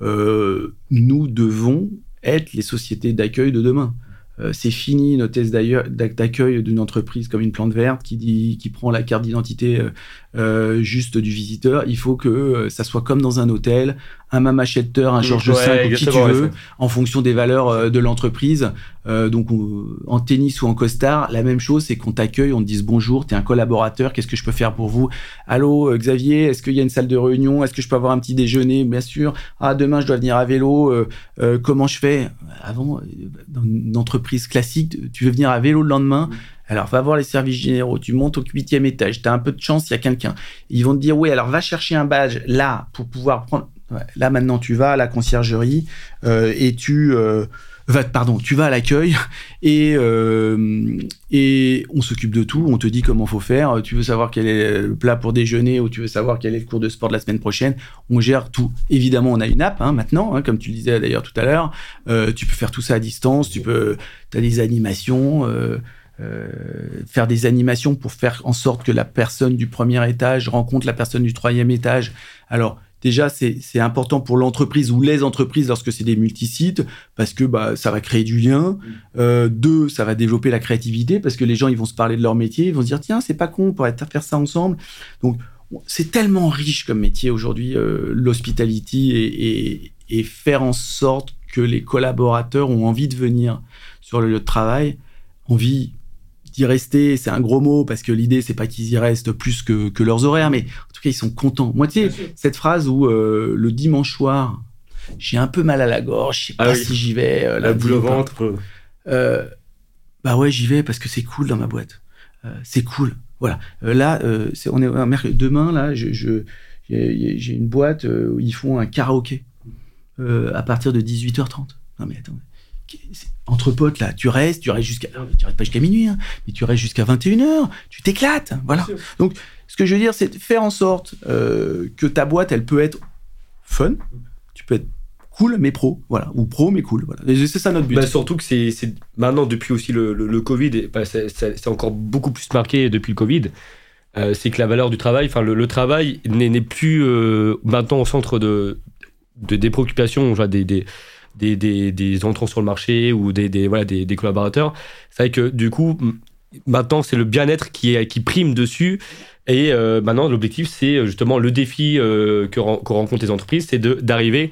Euh, nous devons être les sociétés d'accueil de demain. Euh, c'est fini notre test d'accueil d'une entreprise comme une plante verte qui, dit, qui prend la carte d'identité euh, euh, juste du visiteur. Il faut que euh, ça soit comme dans un hôtel, un Mama Shelter, un Georges ouais, cinq, ou qui tu veux, en fonction des valeurs euh, de l'entreprise. Euh, donc, on, en tennis ou en costard, la même chose, c'est qu'on t'accueille, on te dise bonjour, t'es un collaborateur, qu'est-ce que je peux faire pour vous? Allô, euh, Xavier, est-ce qu'il y a une salle de réunion? Est-ce que je peux avoir un petit déjeuner? Bien sûr. Ah, demain, je dois venir à vélo. Euh, euh, comment je fais? Avant, dans une entreprise classique, tu veux venir à vélo le lendemain? Mmh. Alors, va voir les services généraux, tu montes au huitième étage, tu as un peu de chance, il y a quelqu'un. Ils vont te dire, oui, alors va chercher un badge là pour pouvoir prendre... Ouais, là, maintenant, tu vas à la conciergerie euh, et tu... Euh, va, pardon, tu vas à l'accueil et, euh, et on s'occupe de tout, on te dit comment faut faire. Tu veux savoir quel est le plat pour déjeuner ou tu veux savoir quel est le cours de sport de la semaine prochaine, on gère tout. Évidemment, on a une app hein, maintenant, hein, comme tu le disais d'ailleurs tout à l'heure. Euh, tu peux faire tout ça à distance, tu peux... as des animations... Euh, Euh, faire des animations pour faire en sorte que la personne du premier étage rencontre la personne du troisième étage. Alors déjà, c'est, c'est important pour l'entreprise ou les entreprises lorsque c'est des multisites parce que bah, ça va créer du lien. Euh, deux, ça va développer la créativité parce que les gens ils vont se parler de leur métier, ils vont se dire tiens, c'est pas con, on pourrait faire ça ensemble. Donc c'est tellement riche comme métier aujourd'hui, euh, l'hospitality et, et, et faire en sorte que les collaborateurs ont envie de venir sur le lieu de travail, envie d'y rester, c'est un gros mot parce que l'idée c'est pas qu'ils y restent plus que, que leurs horaires, mais en tout cas ils sont contents. Moi tu sais cette phrase où euh, le dimanche soir j'ai un peu mal à la gorge, je sais pas ah oui. si j'y vais. Euh, la boule au ventre. Euh, bah ouais j'y vais parce que c'est cool dans ma boîte. Euh, c'est cool. Voilà. Euh, là euh, c'est, on est un mercredi. Demain là je, je j'ai, j'ai une boîte où ils font un karaoké euh, à partir de dix-huit heures trente. Non mais attends. Entre potes là, tu restes, tu restes jusqu'à, non, tu restes pas jusqu'à minuit, hein, mais tu restes jusqu'à vingt et une heures, tu t'éclates, voilà. Donc, ce que je veux dire, c'est de faire en sorte euh, que ta boîte, elle peut être fun, tu peux être cool mais pro, voilà, ou pro mais cool, voilà. Et c'est ça notre but. Bah, surtout que c'est, c'est maintenant depuis aussi le, le, le Covid, bah, c'est, c'est, c'est encore beaucoup plus marqué depuis le Covid. Euh, c'est que la valeur du travail, enfin le, le travail n'est, n'est plus euh, maintenant au centre de, de des préoccupations, genre des, des Des, des, des entrants sur le marché ou des, des, voilà, des, des collaborateurs. C'est vrai que du coup, maintenant, c'est le bien-être qui, est, qui prime dessus. Et euh, maintenant, l'objectif, c'est justement le défi euh, que, que rencontrent les entreprises, c'est de, d'arriver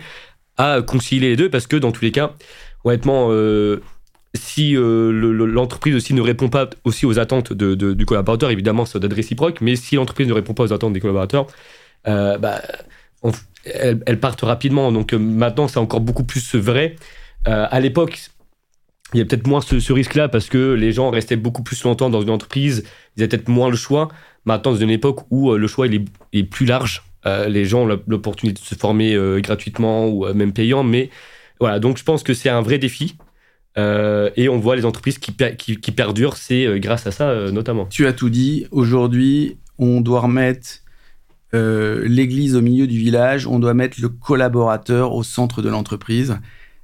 à concilier les deux parce que dans tous les cas, honnêtement, euh, si euh, le, l'entreprise aussi ne répond pas aussi aux attentes de, de, du collaborateur, évidemment, ça doit être réciproque, mais si l'entreprise ne répond pas aux attentes des collaborateurs, euh, bah, on, Elles, elles partent rapidement, donc euh, maintenant c'est encore beaucoup plus vrai. Euh, à l'époque, il y a peut-être moins ce, ce risque-là parce que les gens restaient beaucoup plus longtemps dans une entreprise, ils avaient peut-être moins le choix. Maintenant, c'est une époque où euh, le choix il est, est plus large. Euh, les gens ont l'opportunité de se former euh, gratuitement ou euh, même payant, mais voilà. Donc je pense que c'est un vrai défi. Euh, et on voit les entreprises qui, qui, qui perdurent, c'est euh, grâce à ça euh, notamment. Tu as tout dit. Aujourd'hui, on doit remettre Euh, l'église au milieu du village, on doit mettre le collaborateur au centre de l'entreprise.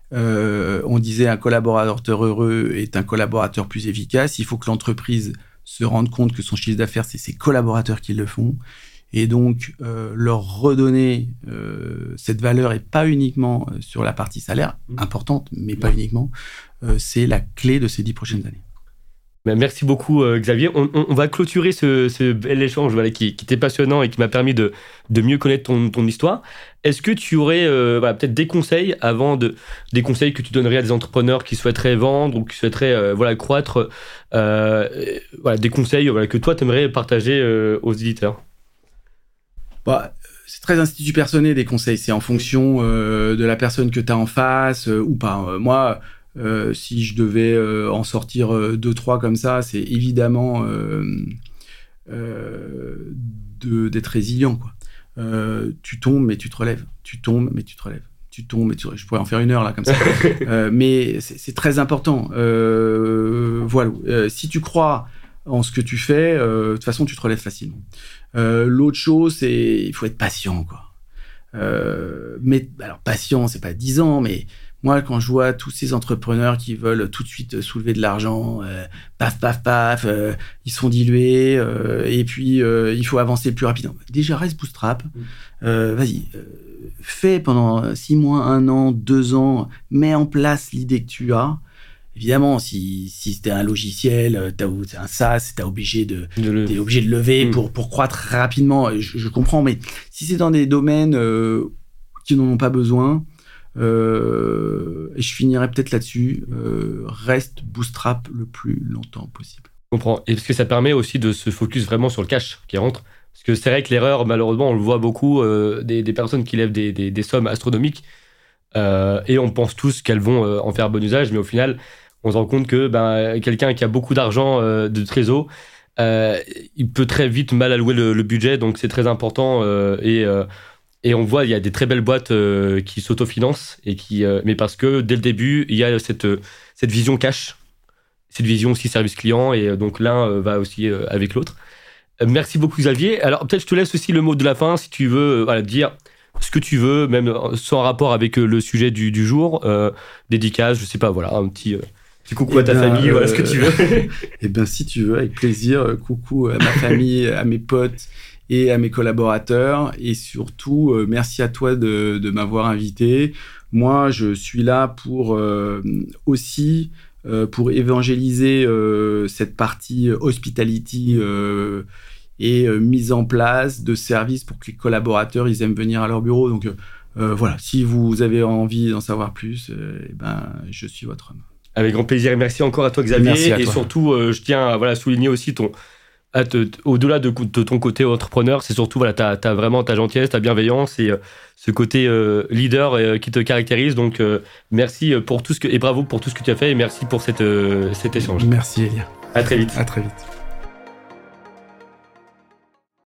Euh, on disait un collaborateur heureux est un collaborateur plus efficace. Il faut que l'entreprise se rende compte que son chiffre d'affaires, c'est ses collaborateurs qui le font. Et donc, euh, leur redonner euh, cette valeur et pas uniquement sur la partie salaire, importante, mais pas uniquement, euh, c'est la clé de ces dix prochaines années. Merci beaucoup euh, Xavier. On, on, on va clôturer ce, ce bel échange voilà, qui, qui était passionnant et qui m'a permis de, de mieux connaître ton, ton histoire. Est-ce que tu aurais euh, voilà, peut-être des conseils avant de, des conseils que tu donnerais à des entrepreneurs qui souhaiteraient vendre ou qui souhaiteraient euh, voilà, croître, euh, voilà, des conseils voilà, que toi tu aimerais partager euh, aux éditeurs? Bah, c'est très institut personnel des conseils. C'est en fonction euh, de la personne que tu as en face euh, ou pas. Euh, moi, Euh, si je devais euh, en sortir euh, deux, trois comme ça, c'est évidemment euh, euh, de, d'être résilient, quoi. Euh, tu tombes, mais tu te relèves. Tu tombes, mais tu te relèves. tu tombes, et tu, je pourrais en faire une heure là comme ça, euh, mais c'est, c'est très important. Euh, voilà, euh, si tu crois en ce que tu fais, euh, de toute façon, tu te relèves facilement. Euh, l'autre chose, c'est il faut être patient, quoi. Euh, mais alors patient, c'est pas dix ans, mais moi, quand je vois tous ces entrepreneurs qui veulent tout de suite soulever de l'argent, euh, paf, paf, paf, euh, ils se font diluer, euh, et puis euh, il faut avancer plus rapidement. Déjà, reste bootstrap. Euh, vas-y, euh, fais pendant six mois, un an, deux ans, mets en place l'idée que tu as. Évidemment, si, si c'était un logiciel, t'as, c'est un SaaS, t'es obligé de, de, le... t'es obligé de lever mmh. pour, pour croître rapidement. Je, je comprends, mais si c'est dans des domaines euh, qui n'en ont pas besoin, Euh, et je finirai peut-être là-dessus, euh, reste bootstrap le plus longtemps possible. Je comprends. Et parce que ça permet aussi de se focus vraiment sur le cash qui rentre. Parce que c'est vrai que l'erreur, malheureusement, on le voit beaucoup, euh, des, des personnes qui lèvent des, des, des sommes astronomiques euh, et on pense tous qu'elles vont euh, en faire bon usage, mais au final, on se rend compte que ben, quelqu'un qui a beaucoup d'argent euh, de trésor, euh, il peut très vite mal allouer le, le budget, donc c'est très important euh, et euh, Et on voit, il y a des très belles boîtes euh, qui s'autofinancent, et qui, euh, mais parce que dès le début, il y a cette, cette vision cash, cette vision aussi service client, et donc l'un euh, va aussi euh, avec l'autre. Euh, merci beaucoup Xavier. Alors peut-être je te laisse aussi le mot de la fin, si tu veux euh, voilà, dire ce que tu veux, même sans rapport avec euh, le sujet du, du jour, euh, dédicace, je sais pas, voilà, un petit... Euh, Petit coucou et à ta ben, famille, euh, voilà ce que tu veux. Eh bien, si tu veux, avec plaisir. Coucou à ma famille, à mes potes et à mes collaborateurs. Et surtout, euh, merci à toi de, de m'avoir invité. Moi, je suis là pour euh, aussi euh, pour évangéliser euh, cette partie hospitality euh, et euh, mise en place de services pour que les collaborateurs ils aiment venir à leur bureau. Donc euh, voilà, si vous avez envie d'en savoir plus, euh, eh ben, je suis votre homme. Avec grand plaisir, et merci encore à toi Xavier. Merci à et toi. surtout, euh, je tiens à voilà, souligner aussi ton, à te, t- au-delà de, de ton côté entrepreneur, c'est surtout voilà, ta, ta, vraiment ta gentillesse, ta bienveillance et euh, ce côté euh, leader euh, qui te caractérise. Donc euh, merci pour tout ce que, et bravo pour tout ce que tu as fait, et merci pour cette, euh, cet échange. Merci Elia. À très vite. À très vite.